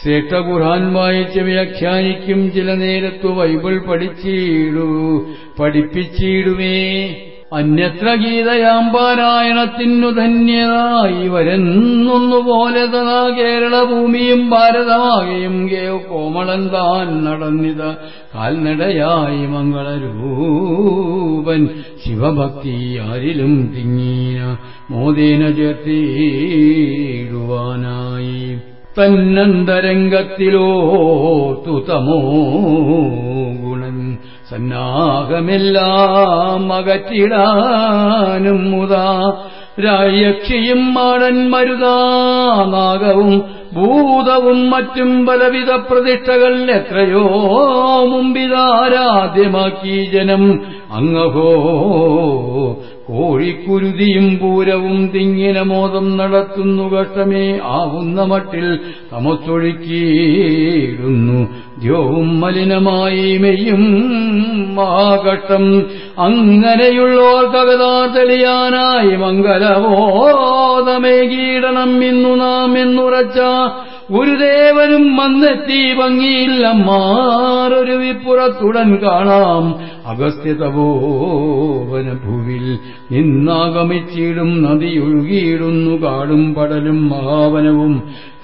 ശ്രേഷ്ഠ ഖുർആൻ വായിച്ച് വ്യാഖ്യാനിക്കും ചില നേരത്തു ബൈബിൾ പഠിച്ചിടൂ പഠിപ്പിച്ചിടുമേ. അന്യത്ര ഗീതയാം പാരായണത്തിനു ധന്യതായി വരുന്നൊന്നുപോലെ തഥാ കേരളഭൂമിയും ഭാരതമാകെയും കേവ് കോമളൻ താൻ നടന്നിത കാൽനടയായി മംഗളരൂപൻ ശിവഭക്തി ആരിലും തിങ്ങീന മോദേന ചേർത്തിടുവാനായി. തന്നന്തരംഗത്തിലോ തുതമോ ഗുണൻ സന്നാഹമെല്ലാം അകറ്റിടാനും മുതാ രായക്ഷിയും മാടൻ മരുതാനാഗവും ഭൂതവും മറ്റും പലവിധ പ്രതിഷ്ഠകൾ എത്രയോ മുമ്പിതാരാധ്യമാക്കി ജനം അങ്ങഹോ കോഴിക്കുരുതിയും പൂരവും തിങ്ങിന മോദം നടത്തുന്നു കഷ്ടമേ ആവുന്ന മട്ടിൽ തമസ്തൊഴുക്കിയിടുന്നു ദ്യോവും മലിനമായി മെയ്യും മഹാകഷ്ടം. അങ്ങനെയുള്ളോർക്കകതാ തെളിയാനായി മംഗലബോധമേകീടണം ഇന്നു നാം എന്നുറച്ച ഗുരുദേവനും വന്നെത്തി ഭംഗിയില്ല മാറൊരു വിപ്പുറത്തുടൻ കാണാം അഗസ്ത്യതപോവന ഭൂവിൽ നിന്നാഗമിച്ചിടും നദിയൊഴുകിയിടുന്നു കാടും പടലും മഹാവനവും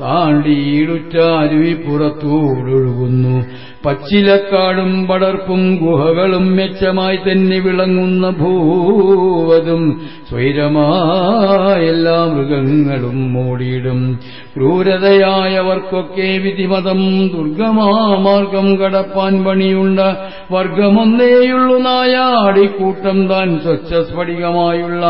താണ്ടിയിടുറ്റാരുവിപ്പുറത്തൂടൊഴുകുന്നു. പച്ചിലക്കാടും പടർപ്പും ഗുഹകളും മെച്ചമായി തന്നെ വിളങ്ങുന്ന ഭൂവതും സ്വൈരമായെല്ലാ മൃഗങ്ങളും മൂടിയിടും. ക്രൂരതയായവർക്കൊക്കെ വിധിമതം ദുർഗമാമാർഗം കടപ്പാൻ പണിയുണ്ട വർഗമൊന്നേയുള്ളു നായാടിക്കൂട്ടം താൻ സ്വച്ഛസ്ഫടികമായുള്ള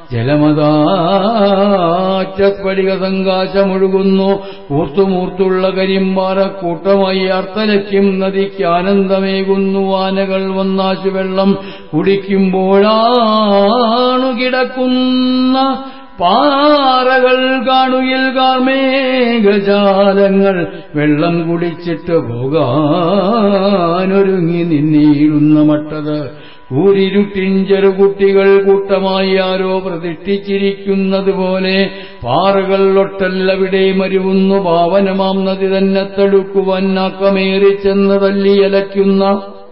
ജലമതാറ്റസ്ഫടിക സങ്കാശമൊഴുകുന്നു. കൂർത്തുമൂർത്തുള്ള കരിമ്പാറക്കൂട്ടമായി അർത്ഥലക്ഷ്യം നദിക്ക് ആനന്ദമേകുന്നു. ആനകൾ വന്നാശു വെള്ളം കുടിക്കുമ്പോഴാണു കിടക്കുന്ന പാറകൾ കാണുകിൽ കാർമേഘജാലങ്ങൾ വെള്ളം കുടിച്ചിട്ട് പോകാനൊരുങ്ങി നിന്നിടുന്ന മട്ടത് കൂരിരുട്ടിൻ ചെറുകുട്ടികൾ കൂട്ടമായി ആരോ പ്രതിഷ്ഠിച്ചിരിക്കുന്നത് പോലെ പാറകൾ ഒട്ടല്ലവിടെ മരുവുന്നു. പാവനമാം നദി തന്നെ തടുക്കുവാൻ നാക്കമേറിച്ചെന്ന് തല്ലിയലയ്ക്കുന്ന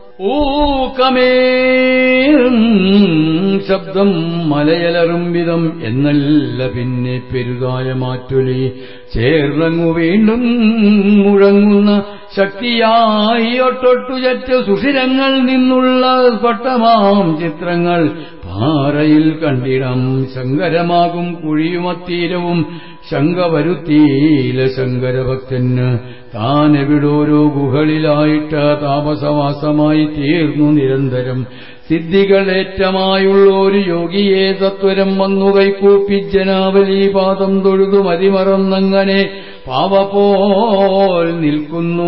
ഊക്കമേറും ശബ്ദം മലയലറും വിധം എന്നല്ല പിന്നെ പെരുതായ മാറ്റൊലി ചേർന്നങ്ങു വീണ്ടും മുഴങ്ങുന്ന ശക്തിയായി ഒട്ടൊട്ടുചറ്റ് സുഷിരങ്ങൾ നിന്നുള്ള സ്ഫട്ടമാം ചിത്രങ്ങൾ പാറയിൽ കണ്ടിടം. ശങ്കരമാകും കുഴിയുമത്തീരവും ശങ്ക വരുത്തീല ശങ്കരഭക്തന് താനെവിടോരോ ഗുഹളിലായിട്ട് താപസവാസമായി തീർന്നു നിരന്തരം. സിദ്ധികളേറ്റമായുള്ളൊരു യോഗിയെ സത്വരം വന്നു കൈകൂപ്പി ജനാവലി പാദം തൊഴുതു മതിമറന്നങ്ങനെ പാവപോൽ നിൽക്കുന്നു.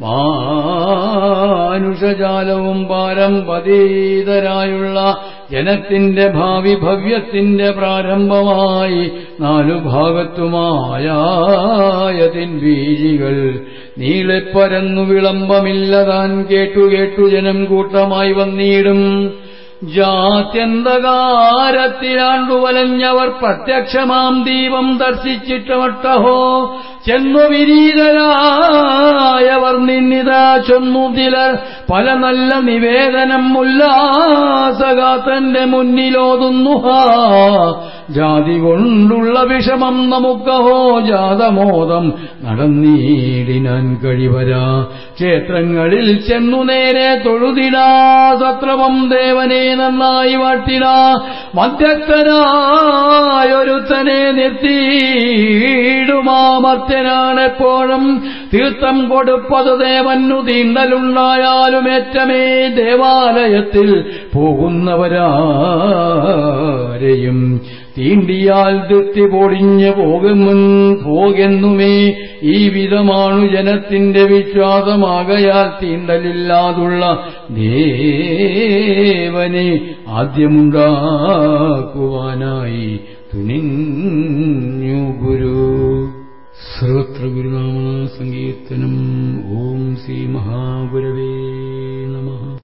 മാനുഷജാലവും പാരമ്പതീതരായുള്ള ജനത്തിന്റെ ഭാവി ഭവ്യത്തിന്റെ പ്രാരംഭമായി നാലു ഭാഗത്തുമായതിൻ ബീജികൾ നീളെപ്പരന്നു വിളംബമില്ല താൻ കേട്ടു കേട്ടു ജനം കൂട്ടമായി വന്നിടും. ജാത്യന്തകാരത്തിലാണ്ടു വലഞ്ഞവർ പ്രത്യക്ഷമാം ദീപം ദർശിച്ചിട്ടമട്ടഹോ ചെന്നു വിനീതരായവർ നിന്നിതാ ചൊന്നു ചിലർ പല നല്ല നിവേദനം ഉല്ലാസഗാത്രന്റെ മുന്നിലോതുന്നു. ഹാ ജാതി കൊണ്ടുള്ള വിഷമം നമുക്കഹോ ജാതമോദം നടന്നീടിനാൻ കഴിവരാ. ക്ഷേത്രങ്ങളിൽ ചെന്നു നേരെ തൊഴുതിടാ സത്രവം ദേവനെ നന്നായി വാട്ടിടാ. മധ്യസ്ഥനായൊരുത്തനെ നിർത്തിയിടുമാമർത്യനാണെപ്പോഴും തീർത്ഥം കൊടുപ്പത് ദേവന്നു തീണ്ടലുണ്ടായാലും ഏറ്റമേ ദേവാലയത്തിൽ പോകുന്നവരാരെയും തീണ്ടിയാൽ തൃപ്തി പൊടിഞ്ഞു പോകും പോകുന്നുമേ. ഈ വിധമാണു ജനത്തിന്റെ വിശ്വാസമാകയാൽ തീണ്ടലില്ലാതുള്ള ദേവനെ ആദ്യമുണ്ടാക്കുവാനായി തുനിഞ്ഞ